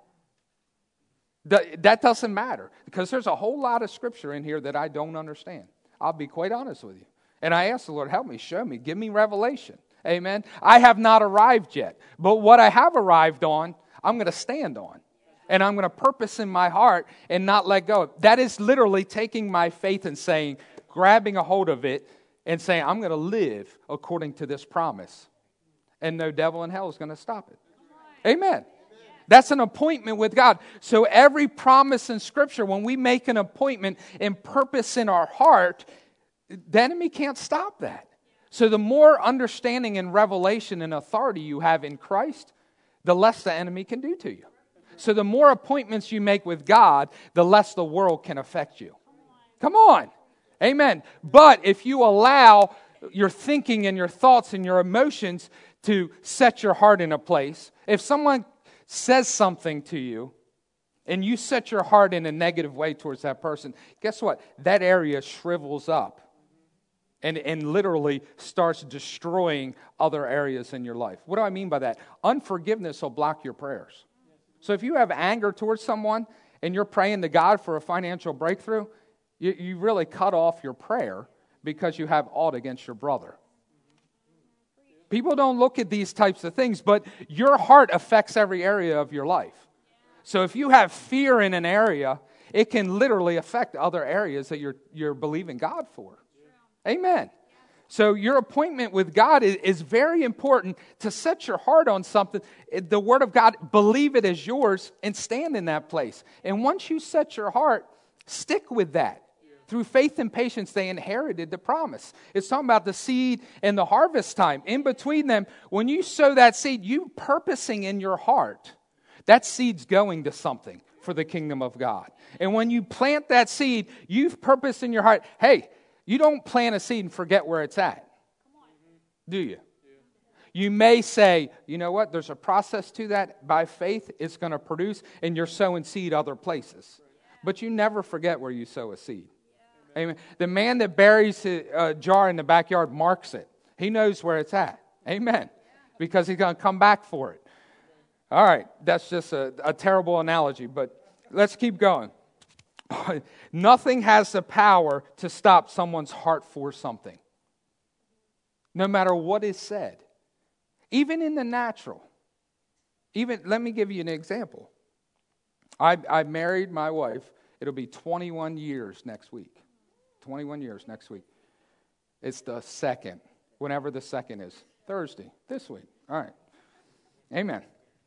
[SPEAKER 2] that doesn't matter. Because there's a whole lot of scripture in here that I don't understand. I'll be quite honest with you. And I ask the Lord, help me, show me, give me revelation. Amen. I have not arrived yet. But what I have arrived on, I'm going to stand on. And I'm going to purpose in my heart and not let go. That is literally taking my faith and saying, grabbing a hold of it and saying, I'm going to live according to this promise. And no devil in hell is going to stop it. Amen. That's an appointment with God. So every promise in Scripture, when we make an appointment and purpose in our heart, the enemy can't stop that. So the more understanding and revelation and authority you have in Christ, the less the enemy can do to you. So the more appointments you make with God, the less the world can affect you. Come on. Amen. But if you allow your thinking and your thoughts and your emotions to set your heart in a place, if someone says something to you and you set your heart in a negative way towards that person, guess what? That area shrivels up and, and literally starts destroying other areas in your life. What do I mean by that? Unforgiveness will block your prayers. So if you have anger towards someone and you're praying to God for a financial breakthrough, you, you really cut off your prayer because you have aught against your brother. People don't look at these types of things, but your heart affects every area of your life. So if you have fear in an area, it can literally affect other areas that you're you're believing God for. Amen. So your appointment with God is, is very important to set your heart on something. The Word of God, believe it as yours and stand in that place. And once you set your heart, stick with that. Through faith and patience, they inherited the promise. It's talking about the seed and the harvest time. In between them, when you sow that seed, you purposing in your heart, that seed's going to something for the kingdom of God. And when you plant that seed, you've purposed in your heart, hey, you don't plant a seed and forget where it's at. Do you? You may say, you know what, there's a process to that. By faith, it's going to produce, and you're sowing seed other places. But you never forget where you sow a seed. Amen. The man that buries a jar in the backyard marks it. He knows where it's at. Amen. Because he's going to come back for it. All right. That's just a, a terrible analogy, but let's keep going. Nothing has the power to stop someone's heart for something. No matter what is said. Even in the natural. Even, let me give you an example. I, I married my wife. It'll be twenty-one years next week. twenty-one years next week. It's the second. Whenever the second is. Thursday. This week. All right. Amen.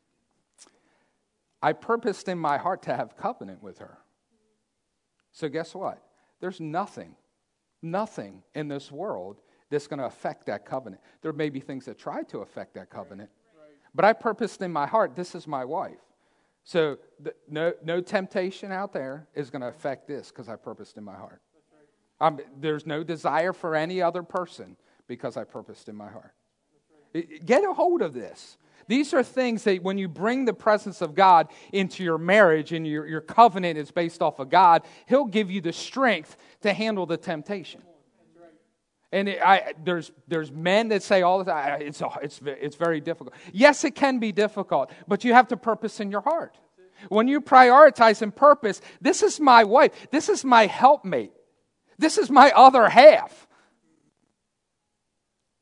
[SPEAKER 2] I purposed in my heart to have covenant with her. So guess what? There's nothing, nothing in this world that's going to affect that covenant. There may be things that try to affect that covenant. But I purposed in my heart, this is my wife. So the, no, no temptation out there is going to affect this because I purposed in my heart. Um, there's no desire for any other person because I purposed in my heart. Get a hold of this. These are things that when you bring the presence of God into your marriage and your, your covenant is based off of God, He'll give you the strength to handle the temptation. And it, I, there's there's men that say all the time, it's, it's, it's very difficult. Yes, it can be difficult, but you have to purpose in your heart. When you prioritize and purpose, this is my wife, this is my helpmate, this is my other half.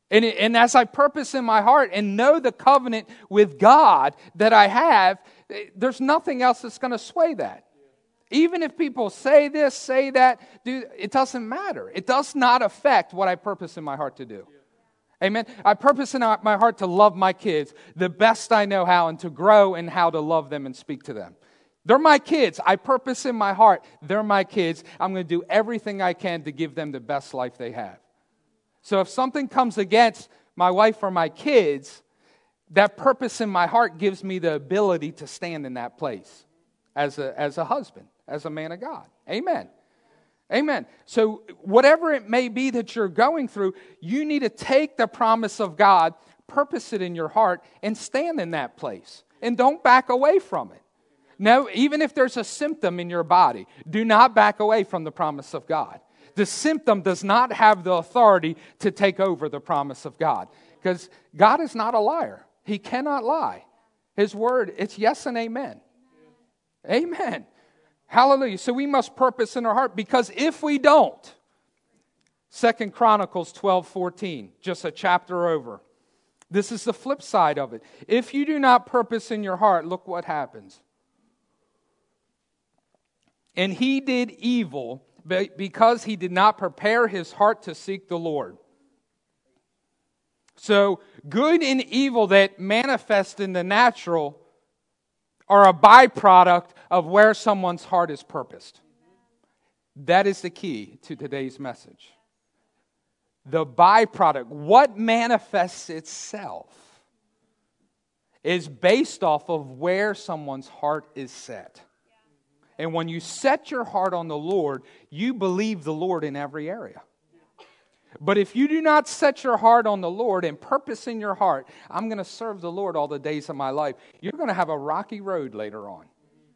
[SPEAKER 2] And, and as I purpose in my heart and know the covenant with God that I have, there's nothing else that's going to sway that. Even if people say this, say that, do, it doesn't matter. It does not affect what I purpose in my heart to do. Amen. I purpose in my heart to love my kids the best I know how and to grow in how to love them and speak to them. They're my kids. I purpose in my heart. They're my kids. I'm going to do everything I can to give them the best life they have. So if something comes against my wife or my kids, that purpose in my heart gives me the ability to stand in that place as a, as a husband, as a man of God. Amen. Amen. So whatever it may be that you're going through, you need to take the promise of God, purpose it in your heart, and stand in that place. And don't back away from it. No, even if there's a symptom in your body, do not back away from the promise of God. The symptom does not have the authority to take over the promise of God. Because God is not a liar. He cannot lie. His word, it's yes and amen. Amen. Hallelujah. So we must purpose in our heart, because if we don't, Second Chronicles twelve fourteen, just a chapter over. This is the flip side of it. If you do not purpose in your heart, look what happens. And he did evil because he did not prepare his heart to seek the Lord. So good and evil that manifest in the natural are a byproduct of where someone's heart is purposed. That is the key to today's message. The byproduct, what manifests itself, is based off of where someone's heart is set. And when you set your heart on the Lord, you believe the Lord in every area. But if you do not set your heart on the Lord and purpose in your heart, I'm going to serve the Lord all the days of my life, you're going to have a rocky road later on.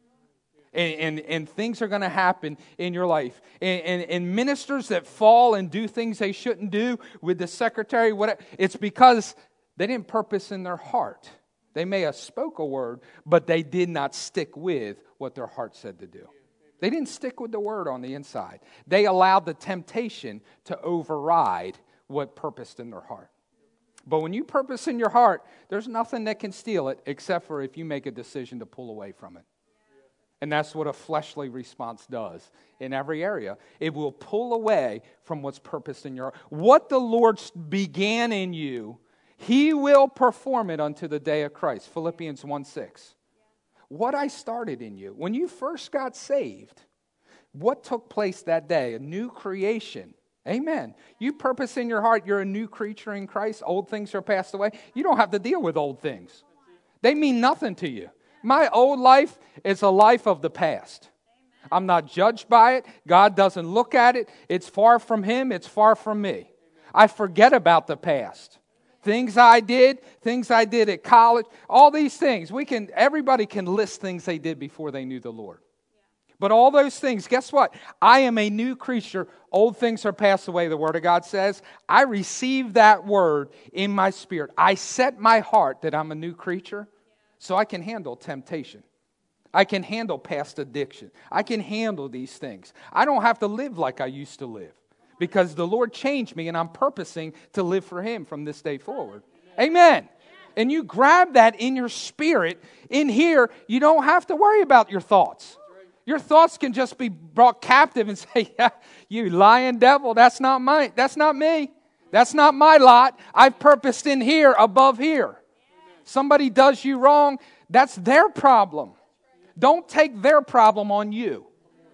[SPEAKER 2] And, and, and things are going to happen in your life. And, and, and ministers that fall and do things they shouldn't do with the secretary, whatever, it's because they didn't purpose in their heart. They may have spoke a word, but they did not stick with what their heart said to do. They didn't stick with the word on the inside. They allowed the temptation to override what purposed in their heart. But when you purpose in your heart, there's nothing that can steal it except for if you make a decision to pull away from it. And that's what a fleshly response does in every area. It will pull away from what's purposed in your heart. What the Lord began in you, He will perform it unto the day of Christ. Philippians one six. What I started in you. When you first got saved, what took place that day? A new creation. Amen. You purpose in your heart, you're a new creature in Christ. Old things are passed away. You don't have to deal with old things. They mean nothing to you. My old life is a life of the past. I'm not judged by it. God doesn't look at it. It's far from Him. It's far from me. I forget about the past. Things I did, things I did at college, all these things. We can, everybody can list things they did before they knew the Lord. But all those things, guess what? I am a new creature. Old things are passed away, the Word of God says. I receive that word in my spirit. I set my heart that I'm a new creature so I can handle temptation. I can handle past addiction. I can handle these things. I don't have to live like I used to live. Because the Lord changed me and I'm purposing to live for Him from this day forward. Amen. Amen. And you grab that in your spirit. In here, you don't have to worry about your thoughts. Your thoughts can just be brought captive and say, yeah, you lying devil, that's not mine. That's not me. That's not my lot. I've purposed in here above here. Somebody does you wrong, that's their problem. Don't take their problem on you.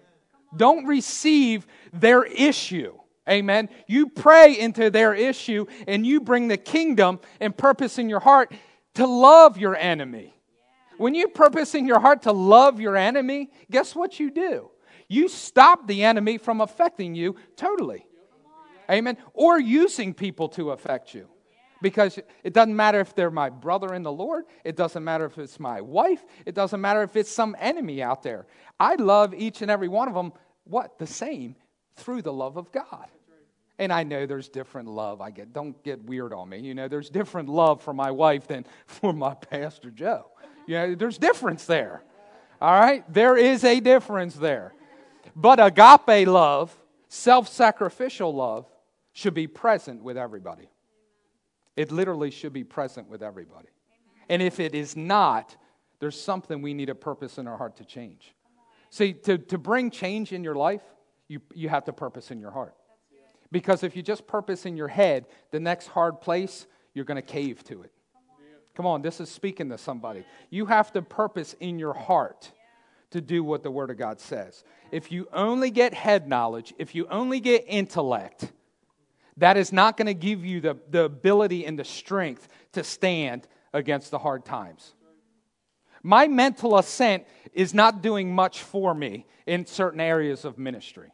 [SPEAKER 2] Don't receive their issue. Amen. You pray into their issue and you bring the kingdom and purpose in your heart to love your enemy. When you purpose in your heart to love your enemy, guess what you do? You stop the enemy from affecting you totally. Amen. Or using people to affect you. Because it doesn't matter if they're my brother in the Lord. It doesn't matter if it's my wife. It doesn't matter if it's some enemy out there. I love each and every one of them, what? The same, through the love of God. And I know there's different love. I get don't get weird on me. You know, there's different love for my wife than for my Pastor Joe. You know, there's difference there. All right? There is a difference there. But agape love, self-sacrificial love, should be present with everybody. It literally should be present with everybody. And if it is not, there's something we need a purpose in our heart to change. See, to, to bring change in your life, you, you have to purpose in your heart. Because if you just purpose in your head, the next hard place, you're going to cave to it. Come on, this is speaking to somebody. You have to purpose in your heart to do what the Word of God says. If you only get head knowledge, if you only get intellect, that is not going to give you the, the ability and the strength to stand against the hard times. My mental assent is not doing much for me in certain areas of ministry.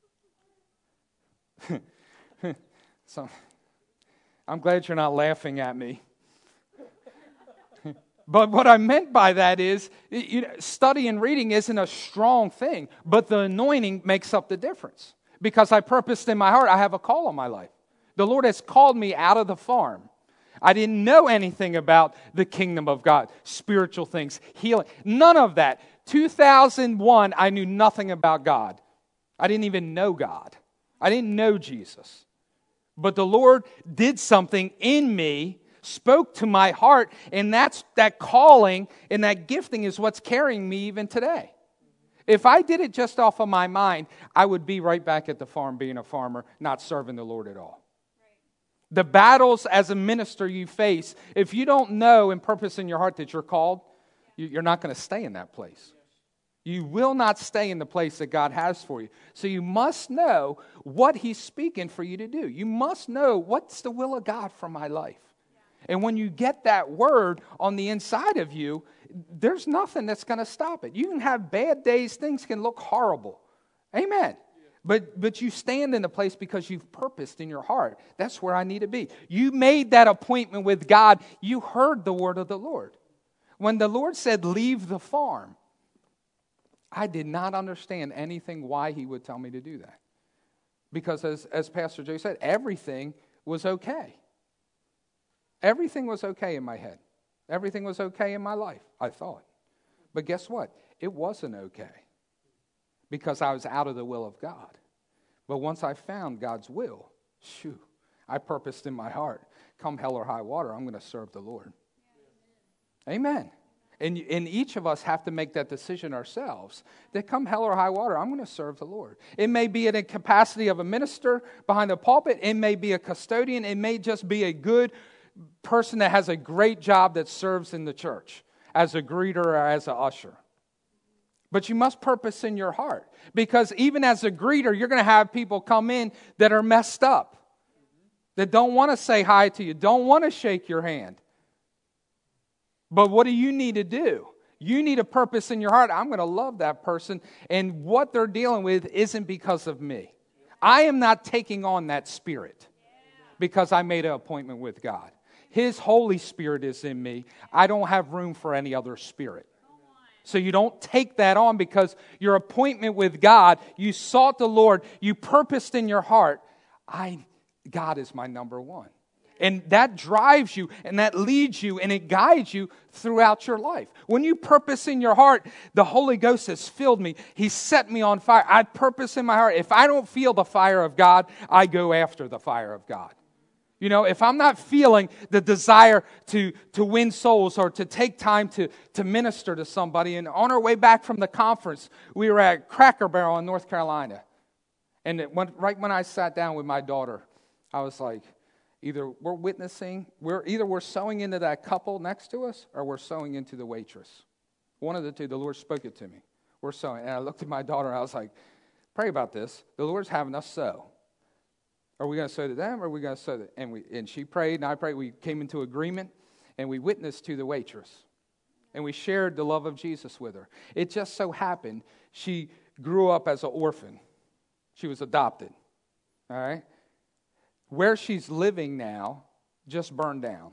[SPEAKER 2] So, I'm glad you're not laughing at me. But what I meant by that is, you know, study and reading isn't a strong thing, but the anointing makes up the difference. Because I purposed in my heart, I have a call on my life. The Lord has called me out of the farm. I didn't know anything about the kingdom of God, spiritual things, healing, none of that. two thousand one, I knew nothing about God. I didn't even know God. I didn't know Jesus. But the Lord did something in me, spoke to my heart, and that's that calling and that gifting is what's carrying me even today. If I did it just off of my mind, I would be right back at the farm being a farmer, not serving the Lord at all. Right. The battles as a minister you face, if you don't know and purpose in your heart that you're called, you're not going to stay in that place. You will not stay in the place that God has for you. So you must know what He's speaking for you to do. You must know what's the will of God for my life. And when you get that word on the inside of you, there's nothing that's going to stop it. You can have bad days. Things can look horrible. Amen. But but you stand in the place because you've purposed in your heart. That's where I need to be. You made that appointment with God. You heard the word of the Lord. When the Lord said, leave the farm, I did not understand anything why He would tell me to do that. Because as, as Pastor Joe said, everything was okay. Everything was okay in my head. Everything was okay in my life, I thought. But guess what? It wasn't okay. Because I was out of the will of God. But once I found God's will, shoo, I purposed in my heart, come hell or high water, I'm going to serve the Lord. Amen. And, and each of us have to make that decision ourselves. That come hell or high water, I'm going to serve the Lord. It may be in a capacity of a minister behind a pulpit. It may be a custodian. It may just be a good person that has a great job that serves in the church as a greeter or as an usher. But you must purpose in your heart. Because even as a greeter, you're going to have people come in that are messed up. That don't want to say hi to you. Don't want to shake your hand. But what do you need to do? You need a purpose in your heart. I'm going to love that person. And what they're dealing with isn't because of me. I am not taking on that spirit because I made an appointment with God. His Holy Spirit is in me. I don't have room for any other spirit. So you don't take that on because your appointment with God, you sought the Lord, you purposed in your heart, I, God is my number one. And that drives you, and that leads you, and it guides you throughout your life. When you purpose in your heart, the Holy Ghost has filled me. He set me on fire. I purpose in my heart. If I don't feel the fire of God, I go after the fire of God. You know, if I'm not feeling the desire to, to win souls or to take time to, to minister to somebody, and on our way back from the conference, we were at Cracker Barrel in North Carolina. And it went, right when I sat down with my daughter, I was like, either we're witnessing, we're either we're sowing into that couple next to us, or we're sowing into the waitress. One of the two, the Lord spoke it to me. We're sowing. And I looked at my daughter, and I was like, pray about this. The Lord's having us sow. Are we going to sow to them, or are we going to sow to them? And, we, and she prayed, and I prayed. We came into agreement, and we witnessed to the waitress. And we shared the love of Jesus with her. It just so happened she grew up as an orphan. She was adopted. All right? Where she's living now just burned down.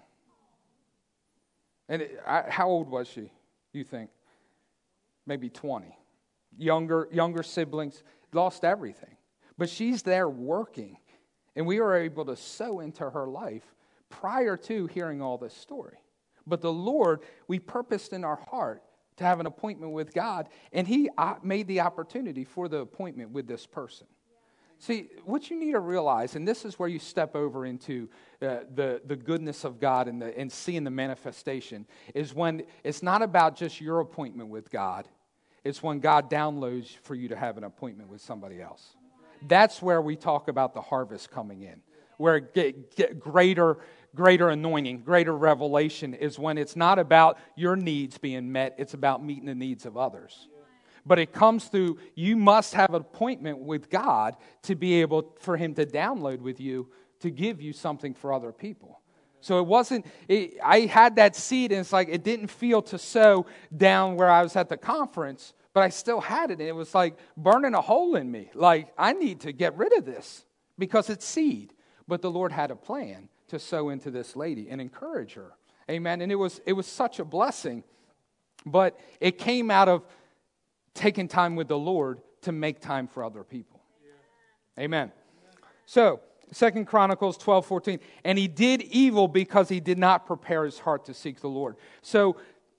[SPEAKER 2] And it, I, how old was she, you think? Maybe twenty. Younger, younger siblings, lost everything. But she's there working. And we were able to sow into her life prior to hearing all this story. But the Lord, we purposed in our heart to have an appointment with God. And He made the opportunity for the appointment with this person. See, what you need to realize, and this is where you step over into uh, the, the goodness of God and, the, and seeing the manifestation, is when it's not about just your appointment with God. It's when God downloads for you to have an appointment with somebody else. That's where we talk about the harvest coming in, where get, get greater, greater anointing, greater revelation is when it's not about your needs being met, it's about meeting the needs of others. But it comes through, you must have an appointment with God to be able for Him to download with you to give you something for other people. So it wasn't, it, I had that seed and it's like it didn't feel to sow down where I was at the conference, but I still had it. And it was like burning a hole in me. Like, I need to get rid of this because it's seed. But the Lord had a plan to sow into this lady and encourage her. Amen. And it was it was such a blessing. But it came out of taking time with the Lord to make time for other people. Yeah. Amen. So, Second Chronicles twelve fourteen. And he did evil because he did not prepare his heart to seek the Lord. So,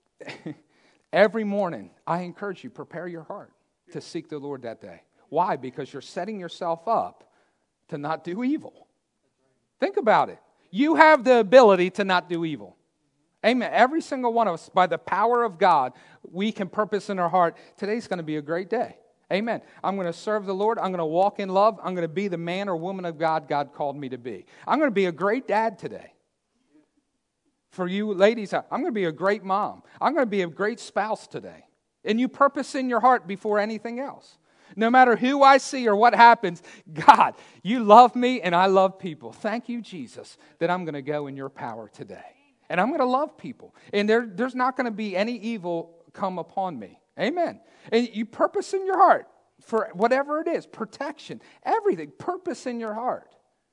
[SPEAKER 2] every morning, I encourage you, prepare your heart to seek the Lord that day. Why? Because you're setting yourself up to not do evil. Think about it. You have the ability to not do evil. Amen. Every single one of us, by the power of God, we can purpose in our heart, today's going to be a great day. Amen. I'm going to serve the Lord. I'm going to walk in love. I'm going to be the man or woman of God God called me to be. I'm going to be a great dad today. For you ladies, I'm going to be a great mom. I'm going to be a great spouse today. And you purpose in your heart before anything else. No matter who I see or what happens, God, you love me and I love people. Thank you, Jesus, that I'm going to go in your power today. And I'm going to love people. And there, there's not going to be any evil come upon me. Amen. And you purpose in your heart for whatever it is, protection, everything, purpose in your heart.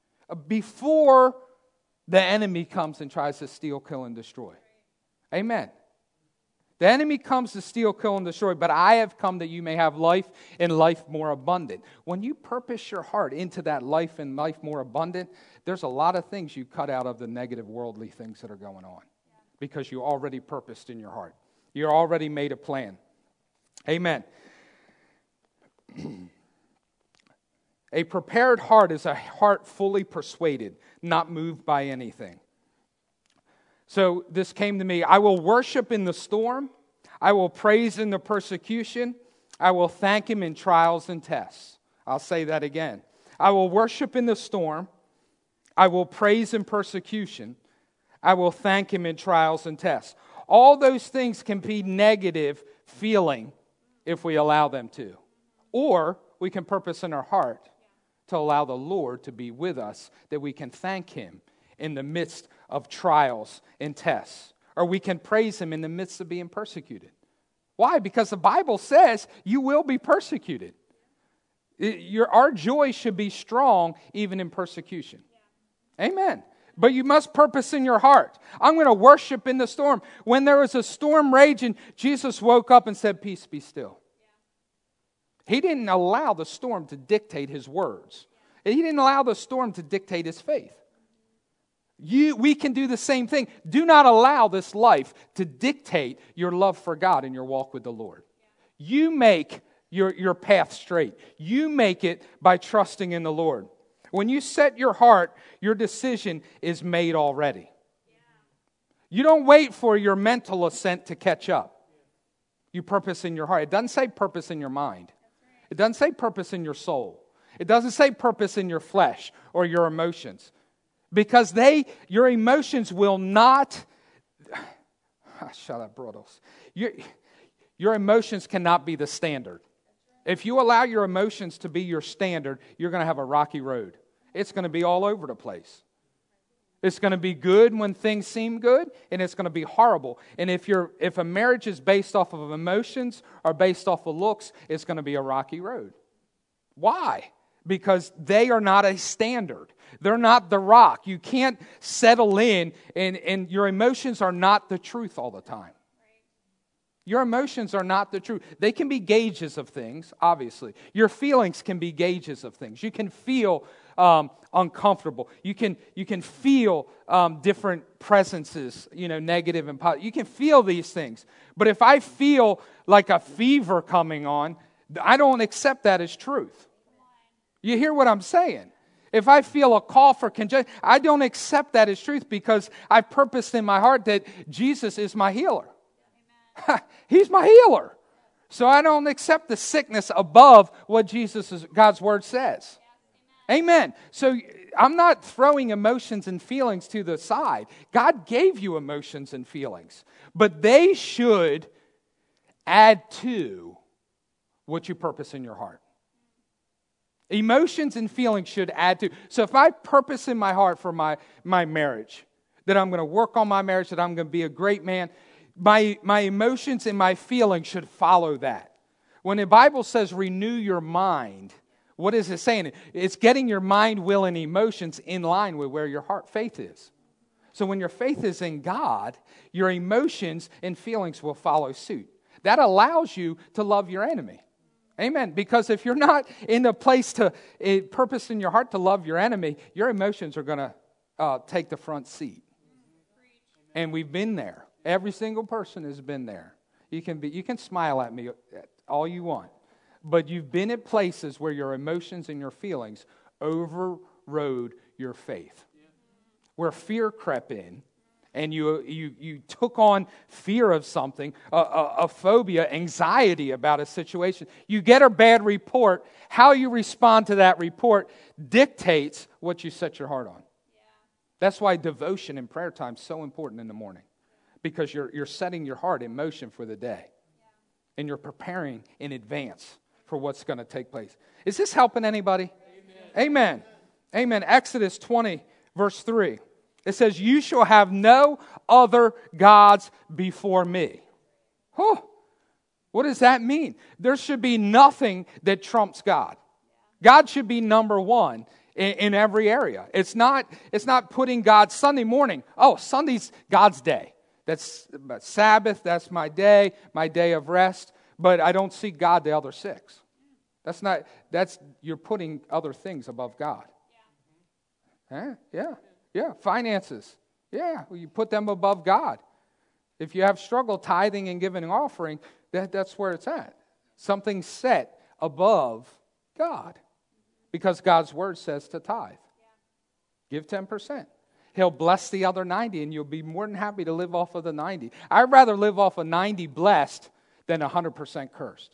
[SPEAKER 2] Before the enemy comes and tries to steal, kill, and destroy. Amen. The enemy comes to steal, kill, and destroy, but I have come that you may have life and life more abundant. When you purpose your heart into that life and life more abundant, there's a lot of things you cut out of the negative worldly things that are going on because you already purposed in your heart. You already made a plan. Amen. A prepared heart is a heart fully persuaded, not moved by anything. So this came to me. I will worship in the storm. I will praise in the persecution. I will thank Him in trials and tests. I'll say that again. I will worship in the storm. I will praise in persecution. I will thank Him in trials and tests. All those things can be negative feeling if we allow them to. Or we can purpose in our heart to allow the Lord to be with us, that we can thank Him in the midst of trials and tests. Or we can praise Him in the midst of being persecuted. Why? Because the Bible says you will be persecuted. It, your, our joy should be strong even in persecution. Amen. But you must purpose in your heart. I'm going to worship in the storm. When there was a storm raging, Jesus woke up and said, "Peace, be still." He didn't allow the storm to dictate His words. He didn't allow the storm to dictate His faith. You, we can do the same thing. Do not allow this life to dictate your love for God and your walk with the Lord. You make your, your path straight. You make it by trusting in the Lord. When you set your heart, your decision is made already. You don't wait for your mental assent to catch up. You purpose in your heart. It doesn't say purpose in your mind. It doesn't say purpose in your soul. It doesn't say purpose in your flesh or your emotions. Because they, your emotions will not, shut up, brothers. Your, your emotions cannot be the standard. If you allow your emotions to be your standard, you're going to have a rocky road. It's going to be all over the place. It's going to be good when things seem good, and it's going to be horrible. And if you're if a marriage is based off of emotions or based off of looks, it's going to be a rocky road. Why? Because they are not a standard. They're not the rock. You can't settle in, and, and your emotions are not the truth all the time. Your emotions are not the truth. They can be gauges of things, obviously. Your feelings can be gauges of things. You can feel um, uncomfortable. You can you can feel um, different presences, you know, negative and positive. You can feel these things. But if I feel like a fever coming on, I don't accept that as truth. You hear what I'm saying? If I feel a call for congestion, I don't accept that as truth because I've purposed in my heart that Jesus is my healer. He's my healer. So I don't accept the sickness above what Jesus, is, God's word says. Amen. So I'm not throwing emotions and feelings to the side. God gave you emotions and feelings, but they should add to what you purpose in your heart. Emotions and feelings should add to. So if I purpose in my heart for my, my marriage, that I'm going to work on my marriage, that I'm going to be a great man, my, my emotions and my feelings should follow that. When the Bible says renew your mind, what is it saying? It's getting your mind, will, and emotions in line with where your heart faith is. So when your faith is in God, your emotions and feelings will follow suit. That allows you to love your enemy. Amen. Because if you're not in a place to a purpose in your heart to love your enemy, your emotions are going to uh, take the front seat. And we've been there. Every single person has been there. You can be. You can smile at me all you want, but you've been at places where your emotions and your feelings overrode your faith, where fear crept in. And you, you you took on fear of something, a, a, a phobia, anxiety about a situation. You get a bad report. How you respond to that report dictates what you set your heart on. Yeah. That's why devotion and prayer time is so important in the morning. Because you're, you're setting your heart in motion for the day. Yeah. And you're preparing in advance for what's going to take place. Is this helping anybody? Amen. Amen. Amen. Exodus twenty, verse three. It says, you shall have no other gods before me. Oh, what does that mean? There should be nothing that trumps God. God should be number one in, in every area. It's not, it's not putting God Sunday morning. Oh, Sunday's God's day. That's Sabbath, that's my day, my day of rest. But I don't see God the other six. That's not, that's, you're putting other things above God. Huh? Yeah. Yeah, finances. Yeah, well, you put them above God. If you have struggle tithing and giving an offering, that, that's where it's at. Something set above God. Because God's word says to tithe. Give ten percent. He'll bless the other ninety, and you'll be more than happy to live off of the ninety. I'd rather live off of ninety blessed than one hundred percent cursed.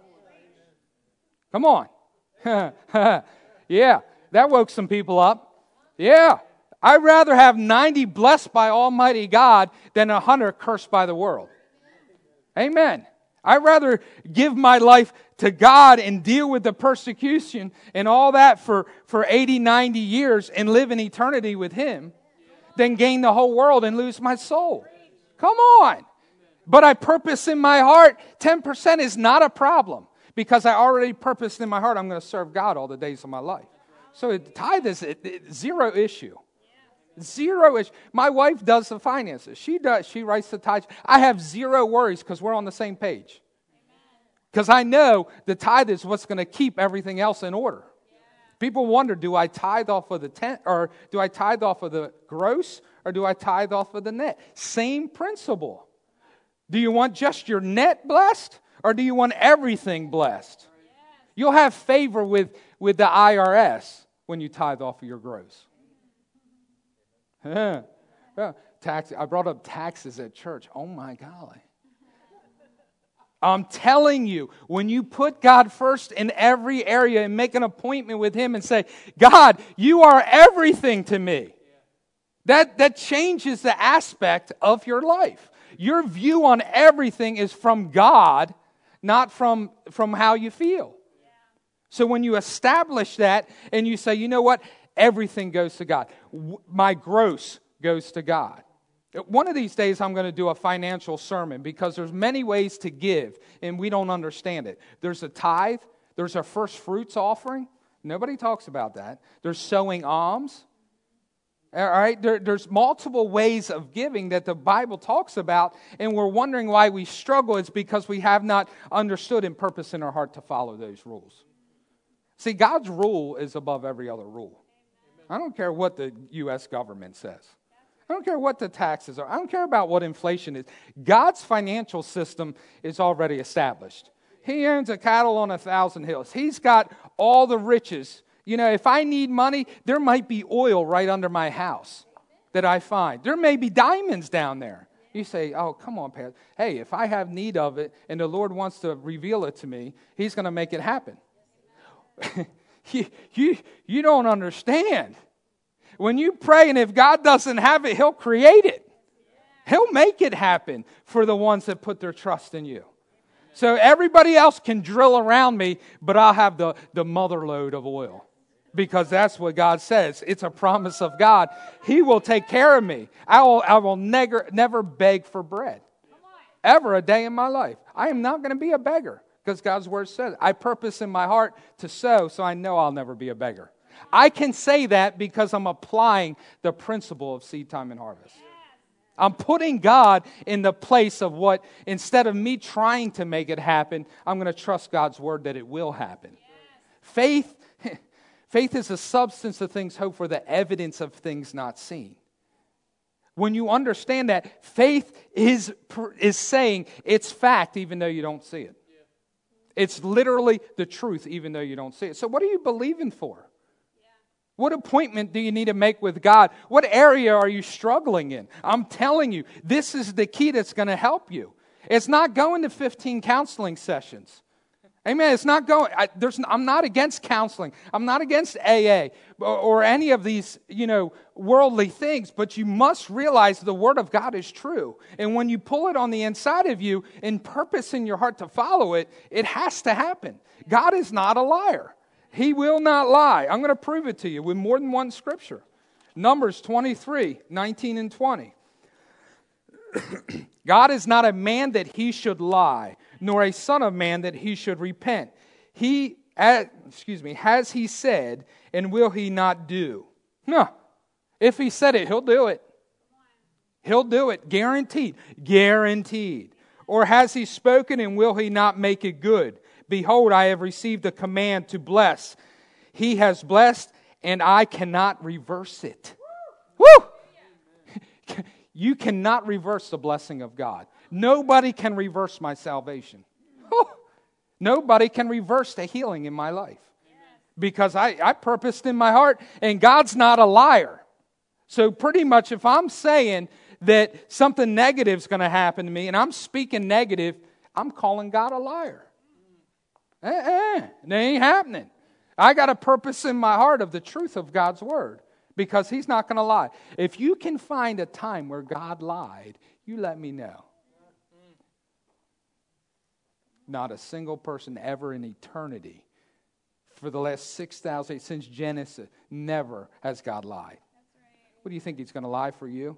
[SPEAKER 2] Come on. Yeah, that woke some people up. Yeah. I'd rather have ninety blessed by Almighty God than one hundred cursed by the world. Amen. I'd rather give my life to God and deal with the persecution and all that for, for eighty, ninety years and live in eternity with Him than gain the whole world and lose my soul. Come on. But I purpose in my heart, ten percent is not a problem because I already purposed in my heart I'm going to serve God all the days of my life. So tithe is it, it, zero issue. Zero issue. My wife does the finances. She does. She writes the tithes. I have zero worries because we're on the same page. Because I know the tithe is what's going to keep everything else in order. Yeah. People wonder, do I tithe off of the tent, or do I tithe off of the gross, or do I tithe off of the net? Same principle. Do you want just your net blessed, or do you want everything blessed? Yeah. You'll have favor with, with the I R S when you tithe off of your gross. Yeah. Yeah. Tax, I brought up taxes at church. Oh my golly. I'm telling you, when you put God first in every area and make an appointment with Him and say, God, you are everything to me. That, that changes the aspect of your life. Your view on everything is from God, not from, from how you feel. So when you establish that and you say, you know what? Everything goes to God. My gross goes to God. One of these days I'm going to do a financial sermon because there's many ways to give and we don't understand it. There's a tithe. There's a first fruits offering. Nobody talks about that. There's sowing alms. All right, there, there's multiple ways of giving that the Bible talks about, and we're wondering why we struggle. It's because we have not understood and purpose in our heart to follow those rules. See, God's rule is above every other rule. I don't care what the U S government says. I don't care what the taxes are. I don't care about what inflation is. God's financial system is already established. He owns a cattle on a thousand hills. He's got all the riches You know, if I need money, there might be oil right under my house that I find. There may be diamonds down there. You say, oh, come on, Pastor. Hey, if I have need of it and the Lord wants to reveal it to me, He's going to make it happen. you, you, you don't understand. When you pray and if God doesn't have it, He'll create it. He'll make it happen for the ones that put their trust in you. So everybody else can drill around me, but I'll have the, the mother lode of oil. Because that's what God says. It's a promise of God. He will take care of me. I will, I will never, never beg for bread. Ever a day in my life. I am not going to be a beggar. Because God's word says, I purpose in my heart to sow, so I know I'll never be a beggar. I can say that because I'm applying the principle of seed time and harvest. I'm putting God in the place of what, instead of me trying to make it happen, I'm going to trust God's word that it will happen. Faith Faith is the substance of things hoped for, the evidence of things not seen. When you understand that, faith is, is saying it's fact even though you don't see it. It's literally the truth even though you don't see it. So what are you believing for? What appointment do you need to make with God? What area are you struggling in? I'm telling you, this is the key that's going to help you. It's not going to fifteen counseling sessions. Amen. It's not going. I, there's. I'm not against counseling. I'm not against A A or, or any of these, you know, worldly things. But you must realize the Word of God is true, and when you pull it on the inside of you and purpose in your heart to follow it, it has to happen. God is not a liar. He will not lie. I'm going to prove it to you with more than one scripture. Numbers twenty-three, nineteen and twenty. God is not a man that He should lie, nor a son of man that He should repent. He, uh, excuse me, has He said, and will He not do? No. If He said it, He'll do it. He'll do it. Guaranteed. Guaranteed. Or has He spoken, and will He not make it good? Behold, I have received a command to bless. He has blessed, and I cannot reverse it. Woo! You cannot reverse the blessing of God. Nobody can reverse my salvation. Oh, nobody can reverse the healing in my life. Because I, I purposed in my heart, and God's not a liar. So pretty much if I'm saying that something negative is going to happen to me, and I'm speaking negative, I'm calling God a liar. Eh, eh, it ain't happening. I got a purpose in my heart of the truth of God's word. Because He's not going to lie. If you can find a time where God lied, you let me know. Not a single person ever in eternity, for the last six thousand, since Genesis, never has God lied. What do you think, He's going to lie for you?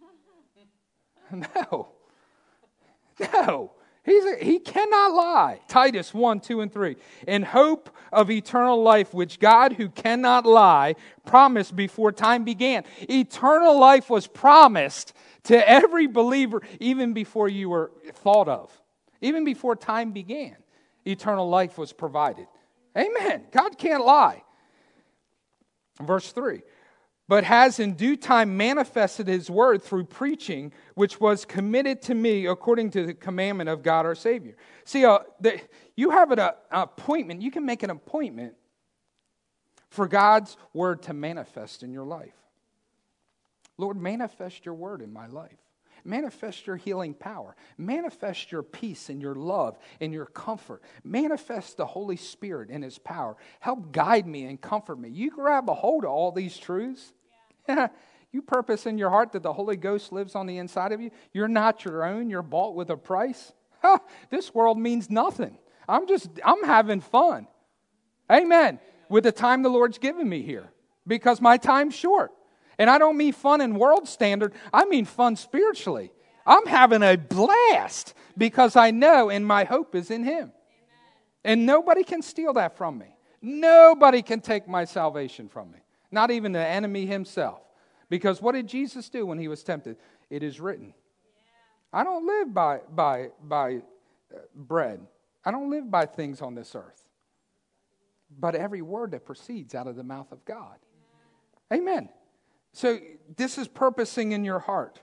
[SPEAKER 2] No. No. He's a, he cannot lie. Titus one, two, and three. In hope of eternal life, which God, who cannot lie, promised before time began. Eternal life was promised to every believer even before you were thought of. Even before time began, eternal life was provided. Amen. God can't lie. Verse three. But has in due time manifested His word through preaching, which was committed to me according to the commandment of God our Savior. See, uh, the, you have an uh, appointment. You can make an appointment for God's word to manifest in your life. Lord, manifest your word in my life. Manifest your healing power. Manifest your peace and your love and your comfort. Manifest the Holy Spirit and His power. Help guide me and comfort me. You grab a hold of all these truths. Yeah. You purpose in your heart that the Holy Ghost lives on the inside of you. You're not your own. You're bought with a price. Huh, this world means nothing. I'm just, I'm having fun. Amen. With the time the Lord's given me here. Because my time's short. And I don't mean fun in world standard. I mean fun spiritually. I'm having a blast because I know and my hope is in Him. Amen. And nobody can steal that from me. Nobody can take my salvation from me. Not even the enemy himself. Because what did Jesus do when He was tempted? It is written. Yeah. I don't live by, by, by bread. I don't live by things on this earth. But every word that proceeds out of the mouth of God. Amen. Amen. So this is purposing in your heart.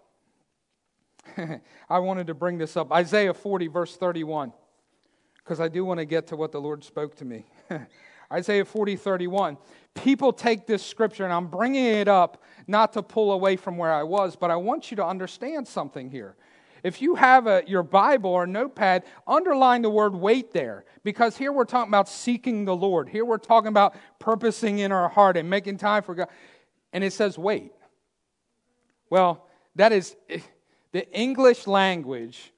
[SPEAKER 2] I wanted to bring this up. Isaiah forty, verse thirty-one. Because I do want to get to what the Lord spoke to me. Isaiah forty thirty-one. People take this scripture, and I'm bringing it up not to pull away from where I was, but I want you to understand something here. If you have a, your Bible or notepad, underline the word wait there. Because here we're talking about seeking the Lord. Here we're talking about purposing in our heart and making time for God. And it says wait. Well, that is, the English language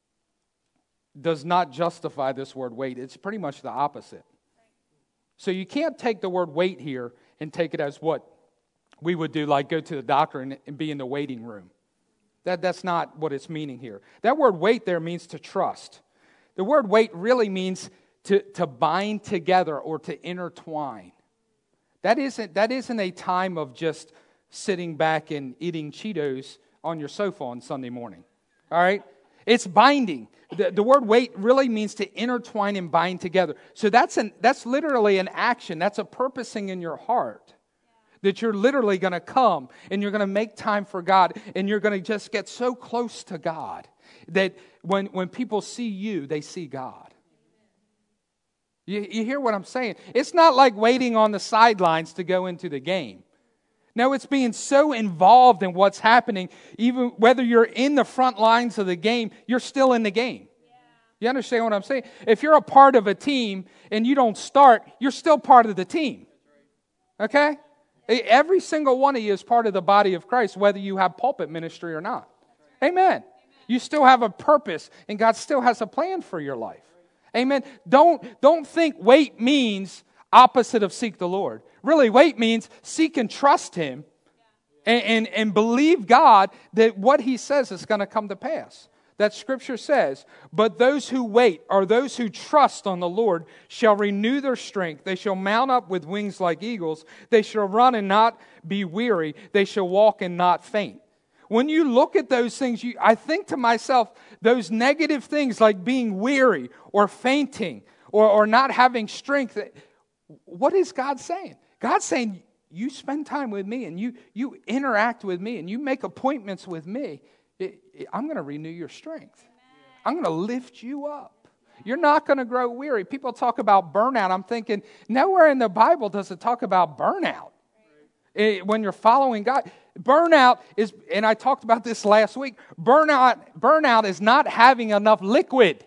[SPEAKER 2] does not justify this word wait. It's pretty much the opposite. So you can't take the word wait here and take it as what we would do, like go to the doctor and, and be in the waiting room. That, that's not what it's meaning here. That word wait there means to trust. The word wait really means to, to bind together or to intertwine. That isn't, that isn't a time of just sitting back and eating Cheetos on your sofa on Sunday morning. All right? It's binding. The, the word wait really means to intertwine and bind together. So that's an that's literally an action. That's a purposing in your heart. That you're literally going to come and you're going to make time for God. And you're going to just get so close to God that when, when people see you, they see God. You, you hear what I'm saying? It's not like waiting on the sidelines to go into the game. No, it's being so involved in what's happening, even whether you're in the front lines of the game, you're still in the game. Yeah. You understand what I'm saying? If you're a part of a team and you don't start, you're still part of the team. Okay? Every single one of you is part of the body of Christ, whether you have pulpit ministry or not. Amen. You still have a purpose, and God still has a plan for your life. Amen. Don't, don't think wait means opposite of seek the Lord. Really, wait means seek and trust Him and, and, and believe God that what He says is going to come to pass. That Scripture says, but those who wait, or those who trust on the Lord, shall renew their strength. They shall mount up with wings like eagles. They shall run and not be weary. They shall walk and not faint. When you look at those things, you, I think to myself, those negative things like being weary or fainting or, or not having strength, what is God saying? God's saying, you spend time with me and you, you interact with me and you make appointments with me. It, it, I'm going to renew your strength. Amen. I'm going to lift you up. You're not going to grow weary. People talk about burnout. I'm thinking, nowhere in the Bible does it talk about burnout. It, when you're following God, burnout is, and I talked about this last week, burnout, burnout is not having enough liquid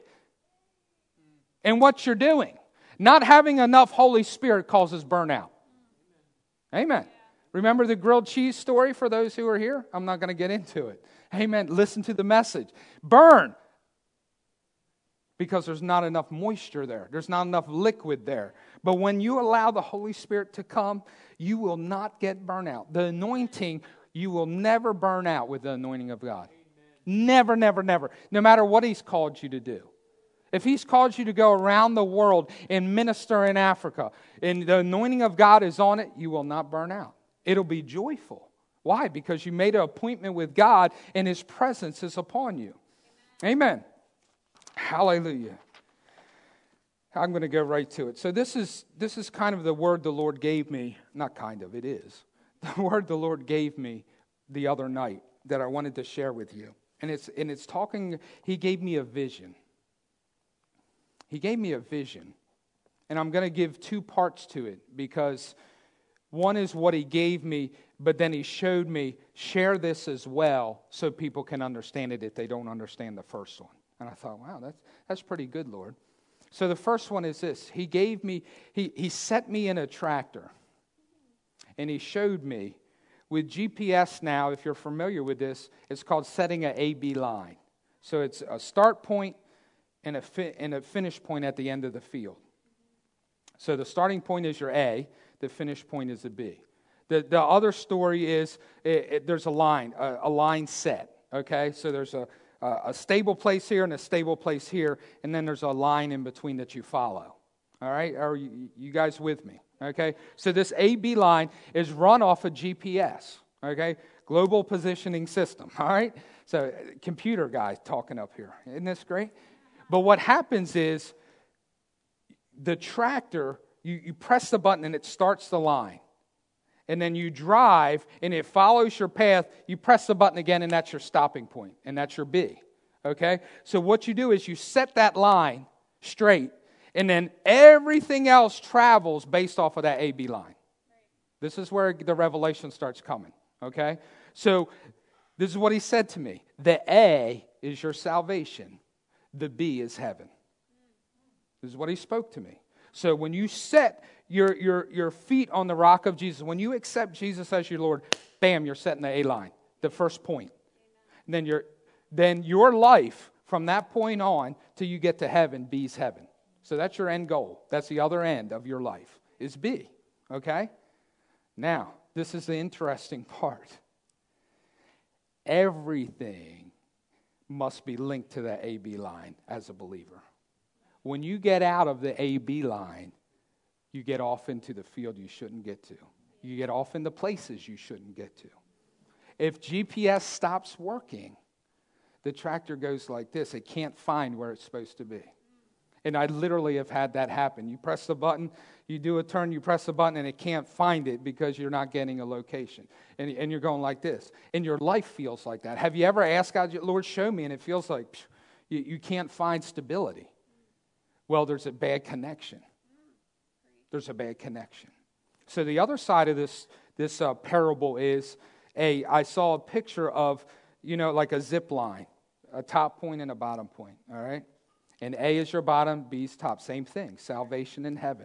[SPEAKER 2] in what you're doing. Not having enough Holy Spirit causes burnout. Amen. Remember the grilled cheese story for those who are here? I'm not going to get into it. Amen. Listen to the message. Burn. Because there's not enough moisture there. There's not enough liquid there. But when you allow the Holy Spirit to come, you will not get burnout. The anointing, you will never burn out with the anointing of God. Amen. Never, never, never. No matter what He's called you to do. If He's called you to go around the world and minister in Africa, and the anointing of God is on it, you will not burn out. It'll be joyful. Why? Because you made an appointment with God and His presence is upon you. Amen. Amen. Hallelujah. I'm going to go right to it. So this is this is kind of the word the Lord gave me. Not kind of, it is. The word the Lord gave me the other night that I wanted to share with you. And it's and it's talking, He gave me a vision. He gave me a vision. And I'm going to give two parts to it because one is what He gave me, but then He showed me, share this as well so people can understand it if they don't understand the first one. And I thought, wow, that's that's pretty good, Lord. So the first one is this. He gave me, he, he set me in a tractor. And He showed me with G P S now, if you're familiar with this, it's called setting an A B line. So it's a start point and a, fi- and a finish point at the end of the field. So the starting point is your A, the finish point is a B. The the other story is it, it, there's a line, a, a line set. Okay, so there's a Uh, a stable place here and a stable place here, and then there's a line in between that you follow. All right? Are you, you guys with me? Okay? So this A B line is run off of G P S. Okay? Global Positioning System. All right? So computer guy talking up here. Isn't this great? But what happens is the tractor, you, you press the button and it starts the line. And then you drive, and it follows your path. You press the button again, and that's your stopping point. And that's your B. Okay? So what you do is you set that line straight, And then everything else travels based off of that A B line. This is where the revelation starts coming, okay? So this is what he said to me. The A is your salvation. The B is heaven. This is what he spoke to me. So when you set your, your, your feet on the rock of Jesus, when you accept Jesus as your Lord, bam, you're setting the A line, the first point. And then, your then your life from that point on till you get to heaven, B's heaven. So that's your end goal. That's the other end of your life, is B, okay? Now, this is the interesting part. Everything must be linked to that A B line as a believer. When you get out of the A B line, you get off into the field you shouldn't get to. You get off into places you shouldn't get to. If G P S stops working, the tractor goes like this. It can't find where it's supposed to be. And I literally have had that happen. You press the button, you do a turn, you press the button, and it can't find it because you're not getting a location. And, and you're going like this. And your life feels like that. Have you ever asked God, Lord, show me? And it feels like phew, you, you can't find stability. Well, there's a bad connection. There's a bad connection. So the other side of this, this uh, parable is, a, I saw a picture of, you know, like a zip line, a top point and a bottom point, all right? And A is your bottom, B's top. Same thing, salvation in heaven.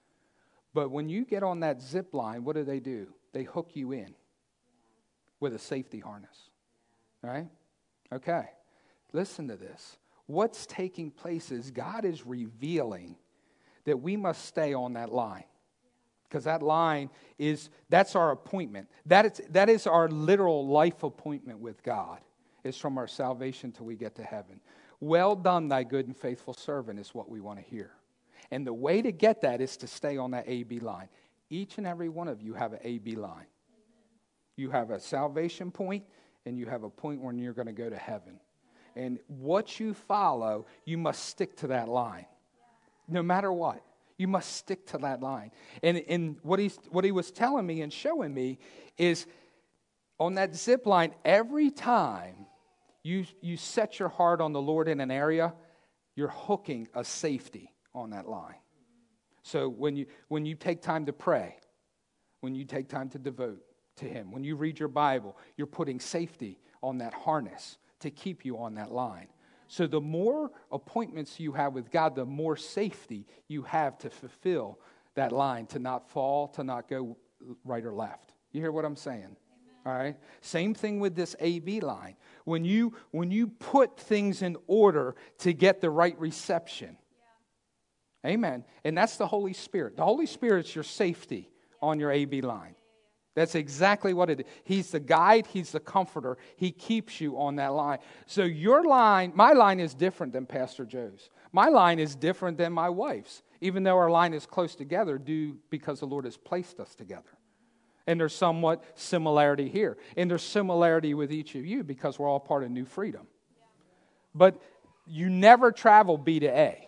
[SPEAKER 2] But when you get on that zip line, what do they do? They hook you in with a safety harness, right? Okay, listen to this. What's taking place is God is revealing that we must stay on that line. Because that line is, that's our appointment. That is, that is our literal life appointment with God. It's from our salvation till we get to heaven. Well done, thy good and faithful servant, is what we want to hear. And the way to get that is to stay on that A B line. Each and every one of you have an A B line. You have a salvation point, and you have a point when you're going to go to heaven. And what you follow, you must stick to that line. No matter what. You must stick to that line. And, and what, he's, what he was telling me and showing me is on that zip line, every time you, you set your heart on the Lord in an area, you're hooking a safety on that line. So when you, when you take time to pray, when you take time to devote to Him, when you read your Bible, you're putting safety on that harness to keep you on that line. So the more appointments you have with God, the more safety you have to fulfill that line, to not fall, to not go right or left. You hear what I'm saying? Amen. All right? Same thing with this A B line. When you, when you put things in order to get the right reception. Yeah. Amen. And that's the Holy Spirit. The Holy Spirit's your safety on your A B line. That's exactly what it is. He's the guide. He's the comforter. He keeps you on that line. So your line, my line is different than Pastor Joe's. My line is different than my wife's, even though our line is close together due because the Lord has placed us together. And there's somewhat similarity here. And there's similarity with each of you because we're all part of New Freedom. Yeah. But you never travel B to A.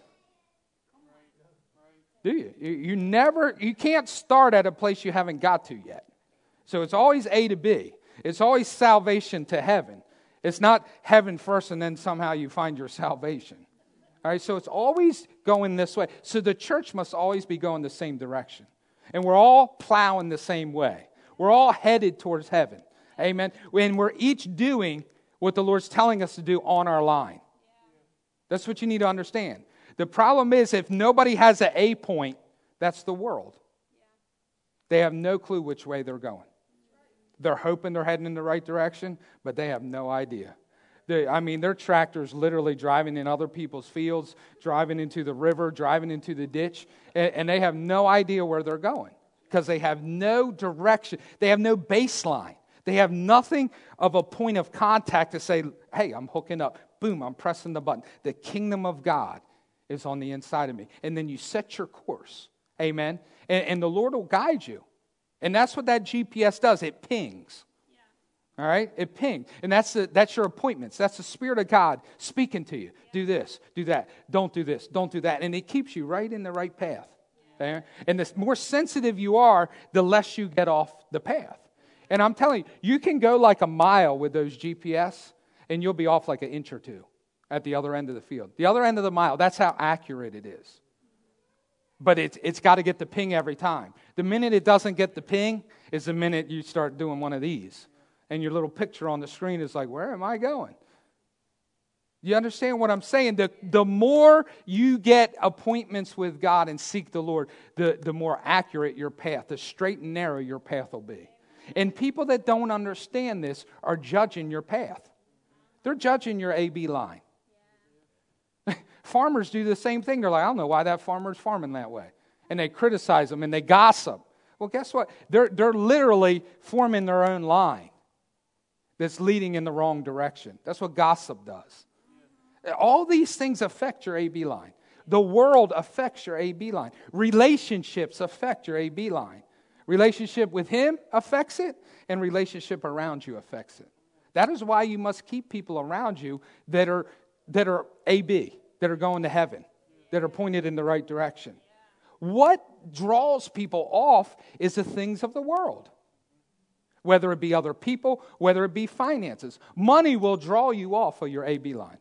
[SPEAKER 2] Do you? You, you never, you can't start at a place you haven't got to yet. So it's always A to B. It's always salvation to heaven. It's not heaven first and then somehow you find your salvation. All right, so it's always going this way. So the church must always be going the same direction. And we're all plowing the same way. We're all headed towards heaven. Amen. And we're each doing what the Lord's telling us to do on our line. That's what you need to understand. The problem is if nobody has an A point, that's the world. They have no clue which way they're going. They're hoping they're heading in the right direction, but they have no idea. They, I mean, their tractors literally driving in other people's fields, driving into the river, driving into the ditch, and, and they have no idea where they're going because they have no direction. They have no baseline. They have nothing of a point of contact to say, hey, I'm hooking up. Boom, I'm pressing the button. The kingdom of God is on the inside of me. And then you set your course. Amen. And, and the Lord will guide you. And that's what that G P S does. It pings. Yeah. All right? It pings. And that's the, that's your appointments. That's the Spirit of God speaking to you. Yeah. Do this. Do that. Don't do this. Don't do that. And it keeps you right in the right path. Yeah. Okay? And the more sensitive you are, the less you get off the path. And I'm telling you, you can go like a mile with those G P S, and you'll be off like an inch or two at the other end of the field. The other end of the mile, that's how accurate it is. But it's, it's got to get the ping every time. The minute it doesn't get the ping is the minute you start doing one of these. And your little picture on the screen is like, where am I going? You understand what I'm saying? The, the more you get appointments with God and seek the Lord, the, the more accurate your path, the straight and narrow your path will be. And people that don't understand this are judging your path. They're judging your A B line. Farmers do the same thing. They're like, I don't know why that farmer's farming that way. And they criticize them and they gossip. Well, guess what? They're, they're literally forming their own line that's leading in the wrong direction. That's what gossip does. All these things affect your A B line. The world affects your A B line. Relationships affect your A B line. Relationship with Him affects it, and relationship around you affects it. That is why you must keep people around you that are that are A B, that are going to heaven, that are pointed in the right direction. What draws people off is the things of the world. Whether it be other people, whether it be finances. Money will draw you off of your A B line.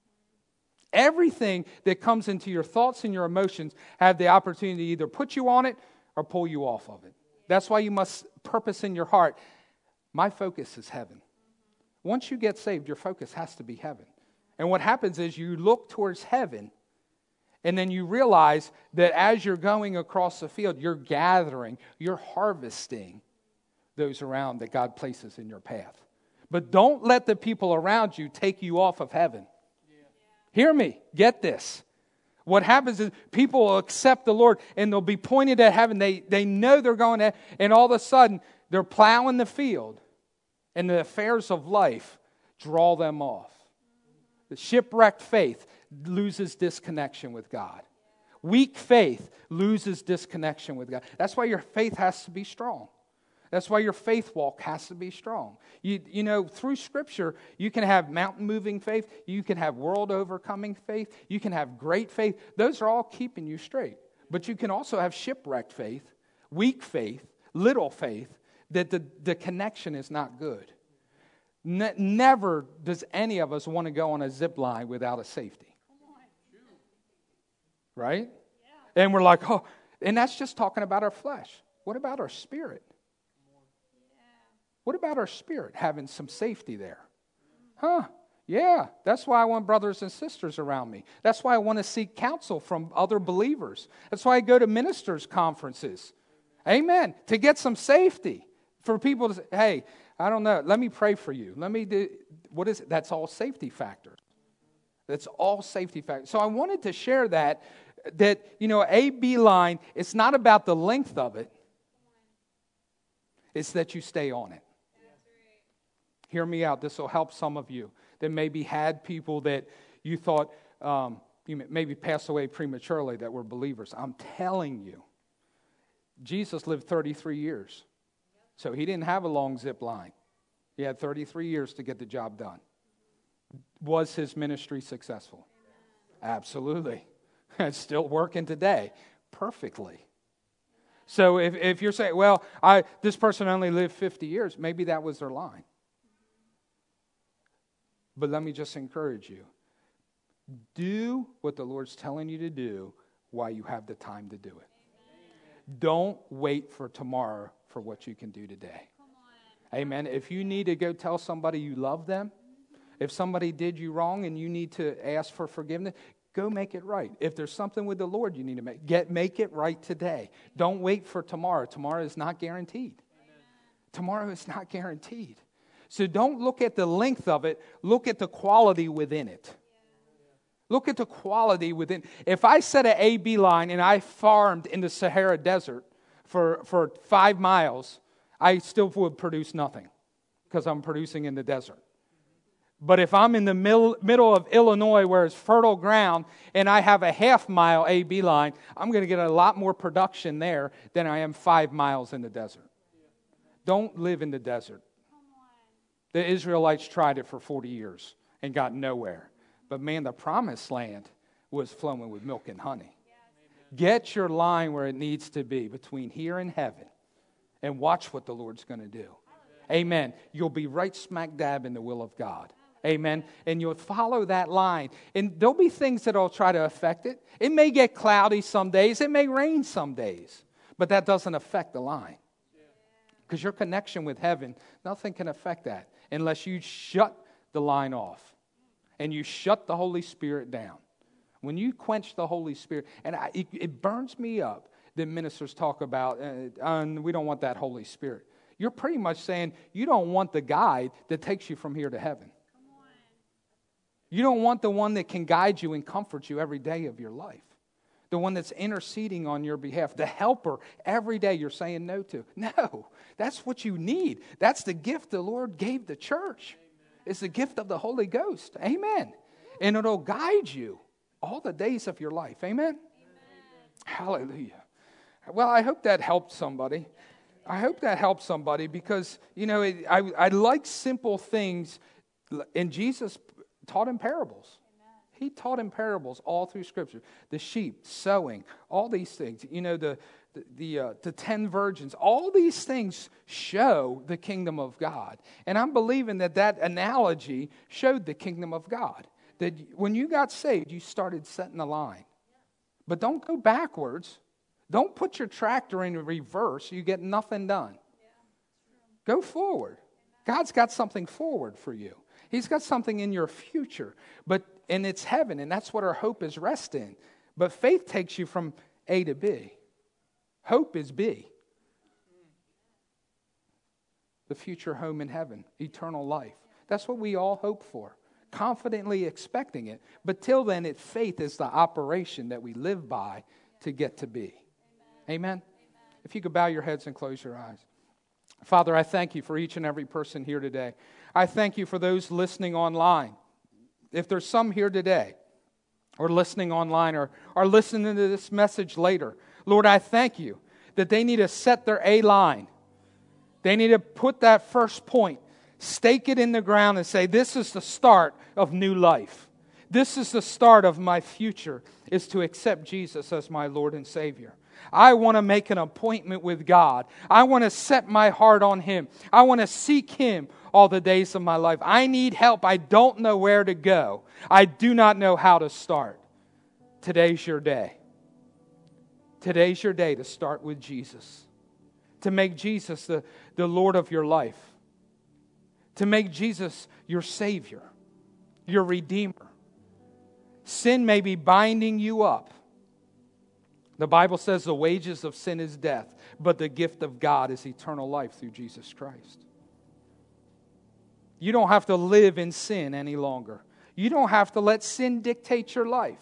[SPEAKER 2] Everything that comes into your thoughts and your emotions have the opportunity to either put you on it or pull you off of it. That's why you must purpose in your heart, my focus is heaven. Once you get saved, your focus has to be heaven. And what happens is you look towards heaven, and then you realize that as you're going across the field, you're gathering, you're harvesting those around that God places in your path. But don't let the people around you take you off of heaven. Hear me. Get this. What happens is people will accept the Lord and they'll be pointed at heaven. They, they know they're going to, and all of a sudden they're plowing the field and the affairs of life draw them off. The shipwrecked faith loses disconnection with God. Weak faith loses disconnection with God. That's why your faith has to be strong. That's why your faith walk has to be strong. You, you know, through Scripture, you can have mountain-moving faith. You can have world-overcoming faith. You can have great faith. Those are all keeping you straight. But you can also have shipwrecked faith, weak faith, little faith, that the, the connection is not good. Ne- never does any of us want to go on a zip line without a safety. Right? Yeah. And we're like, oh, and that's just talking about our flesh. What about our spirit? What about our spirit having some safety there? Huh? Yeah, that's why I want brothers and sisters around me. That's why I want to seek counsel from other believers. That's why I go to ministers' conferences. Amen. To get some safety for people to say, hey, I don't know, let me pray for you. Let me do, what is it? That's all safety factors. That's all safety factors. So I wanted to share that, that, you know, A B line, it's not about the length of it. It's that you stay on it. Hear me out. This will help some of you that maybe had people that you thought um, you maybe passed away prematurely that were believers. I'm telling you, Jesus lived thirty-three years. So he didn't have a long zip line. He had thirty-three years to get the job done. Was his ministry successful? Absolutely. It's still working today perfectly. So if, if you're saying, well, I this person only lived fifty years, maybe that was their line. But let me just encourage you. Do what the Lord's telling you to do while you have the time to do it. Amen. Don't wait for tomorrow for what you can do today. Amen. If you need to go tell somebody you love them, if somebody did you wrong and you need to ask for forgiveness, go make it right. If there's something with the Lord you need to make, get make it right today. Don't wait for tomorrow. Tomorrow is not guaranteed. Amen. Tomorrow is not guaranteed. So don't look at the length of it. Look at the quality within it. Look at the quality within. If I set an A B line and I farmed in the Sahara Desert for, for five miles, I still would produce nothing because I'm producing in the desert. But if I'm in the middle, middle of Illinois where it's fertile ground and I have a half mile A B line, I'm going to get a lot more production there than I am five miles in the desert. Don't live in the desert. The Israelites tried it for forty years and got nowhere. But man, the promised land was flowing with milk and honey. Get your line where it needs to be between here and heaven and watch what the Lord's going to do. Amen. You'll be right smack dab in the will of God. Amen. And you'll follow that line. And there'll be things that'll try to affect it. It may get cloudy some days. It may rain some days. But that doesn't affect the line. Because your connection with heaven, nothing can affect that unless you shut the line off and you shut the Holy Spirit down. When you quench the Holy Spirit, and I, it, it burns me up that ministers talk about, uh, uh, we don't want that Holy Spirit. You're pretty much saying you don't want the guide that takes you from here to heaven. You don't want the one that can guide you and comfort you every day of your life. The one that's interceding on your behalf. The helper every day you're saying no to. No, that's what you need. That's the gift the Lord gave the church. Amen. It's the gift of the Holy Ghost. Amen. And it'll guide you all the days of your life. Amen? Amen. Hallelujah. Well, I hope that helped somebody. I hope that helped somebody because, you know, it, I, I like simple things. And Jesus taught in parables. Amen. He taught in parables all through Scripture. The sheep, sowing, all these things. You know, the the the, uh, the ten virgins. All these things show the kingdom of God. And I'm believing that that analogy showed the kingdom of God. That when you got saved, you started setting the line. But don't go backwards. Don't put your tractor in reverse. You get nothing done. Go forward. God's got something forward for you. He's got something in your future, but and it's heaven, and that's what our hope is rest in. But faith takes you from A to B. Hope is B. The future home in heaven, eternal life. That's what we all hope for, confidently expecting it. But till then, it faith is the operation that we live by to get to be. Amen? Amen? If you could bow your heads and close your eyes. Father, I thank you for each and every person here today. I thank you for those listening online. If there's some here today or listening online or are listening to this message later, Lord, I thank you that they need to set their A line. They need to put that first point, stake it in the ground and say, this is the start of new life. This is the start of my future, is to accept Jesus as my Lord and Savior. I want to make an appointment with God. I want to set my heart on Him. I want to seek Him all the days of my life. I need help. I don't know where to go. I do not know how to start. Today's your day. Today's your day to start with Jesus. To make Jesus the, the Lord of your life. To make Jesus your Savior, your Redeemer. Sin may be binding you up. The Bible says the wages of sin is death, but the gift of God is eternal life through Jesus Christ. You don't have to live in sin any longer. You don't have to let sin dictate your life.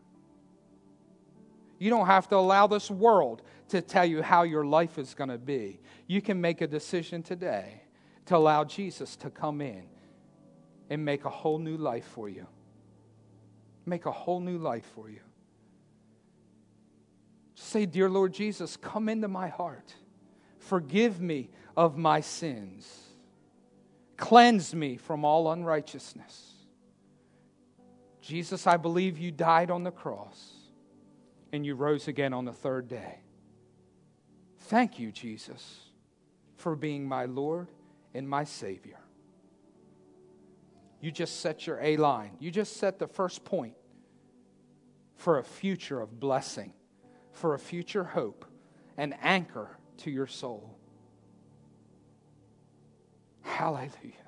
[SPEAKER 2] You don't have to allow this world to tell you how your life is going to be. You can make a decision today to allow Jesus to come in and make a whole new life for you. Make a whole new life for you. Say, dear Lord Jesus, come into my heart. Forgive me of my sins. Cleanse me from all unrighteousness. Jesus, I believe you died on the cross and you rose again on the third day. Thank you, Jesus, for being my Lord and my Savior. You just set your A line. You just set the first point for a future of blessing, for a future hope, an anchor to your soul. Hallelujah.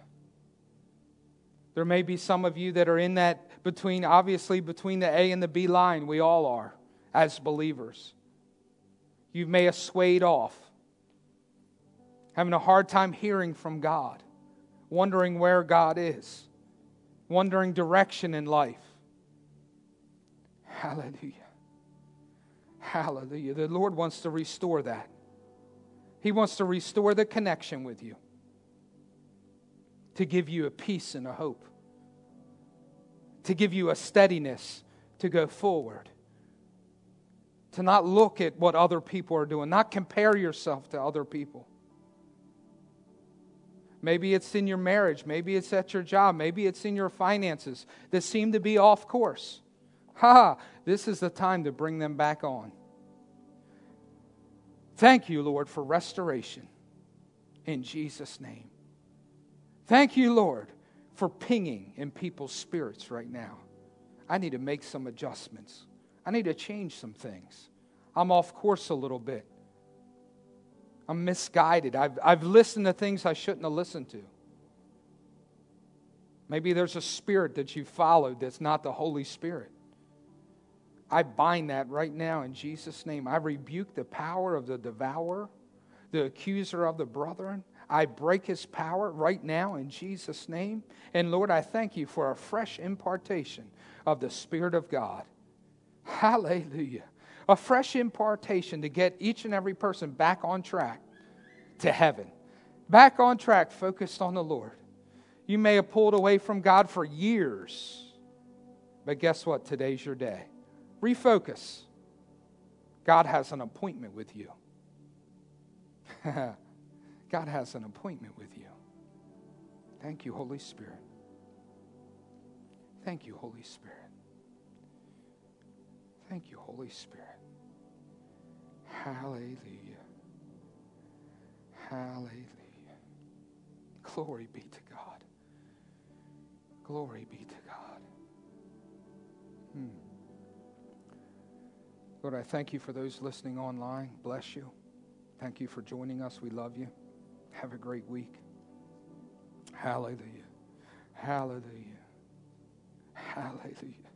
[SPEAKER 2] There may be some of you that are in that between, obviously between the A and the B line. We all are as believers. You may have swayed off, having a hard time hearing from God, wondering where God is, wondering direction in life. Hallelujah. Hallelujah. The Lord wants to restore that. He wants to restore the connection with you, to give you a peace and a hope, to give you a steadiness to go forward, to not look at what other people are doing, not compare yourself to other people. Maybe it's in your marriage, maybe it's at your job, maybe it's in your finances that seem to be off course. Ha! This is the time to bring them back on. Thank you, Lord, for restoration in Jesus' name. Thank you, Lord, for pinging in people's spirits right now. I need to make some adjustments. I need to change some things. I'm off course a little bit. I'm misguided. I've, I've listened to things I shouldn't have listened to. Maybe there's a spirit that you followed that's not the Holy Spirit. I bind that right now in Jesus' name. I rebuke the power of the devourer, the accuser of the brethren. I break his power right now in Jesus' name. And Lord, I thank you for a fresh impartation of the Spirit of God. Hallelujah. A fresh impartation to get each and every person back on track to heaven. Back on track, focused on the Lord. You may have pulled away from God for years. But guess what? Today's your day. Refocus. God has an appointment with you. God has an appointment with you. Thank you, Holy Spirit. Thank you, Holy Spirit. Thank you, Holy Spirit. Hallelujah. Hallelujah. Glory be to God. Glory be to God. Hmm. Lord, I thank you for those listening online. Bless you. Thank you for joining us. We love you. Have a great week. Hallelujah. Hallelujah. Hallelujah.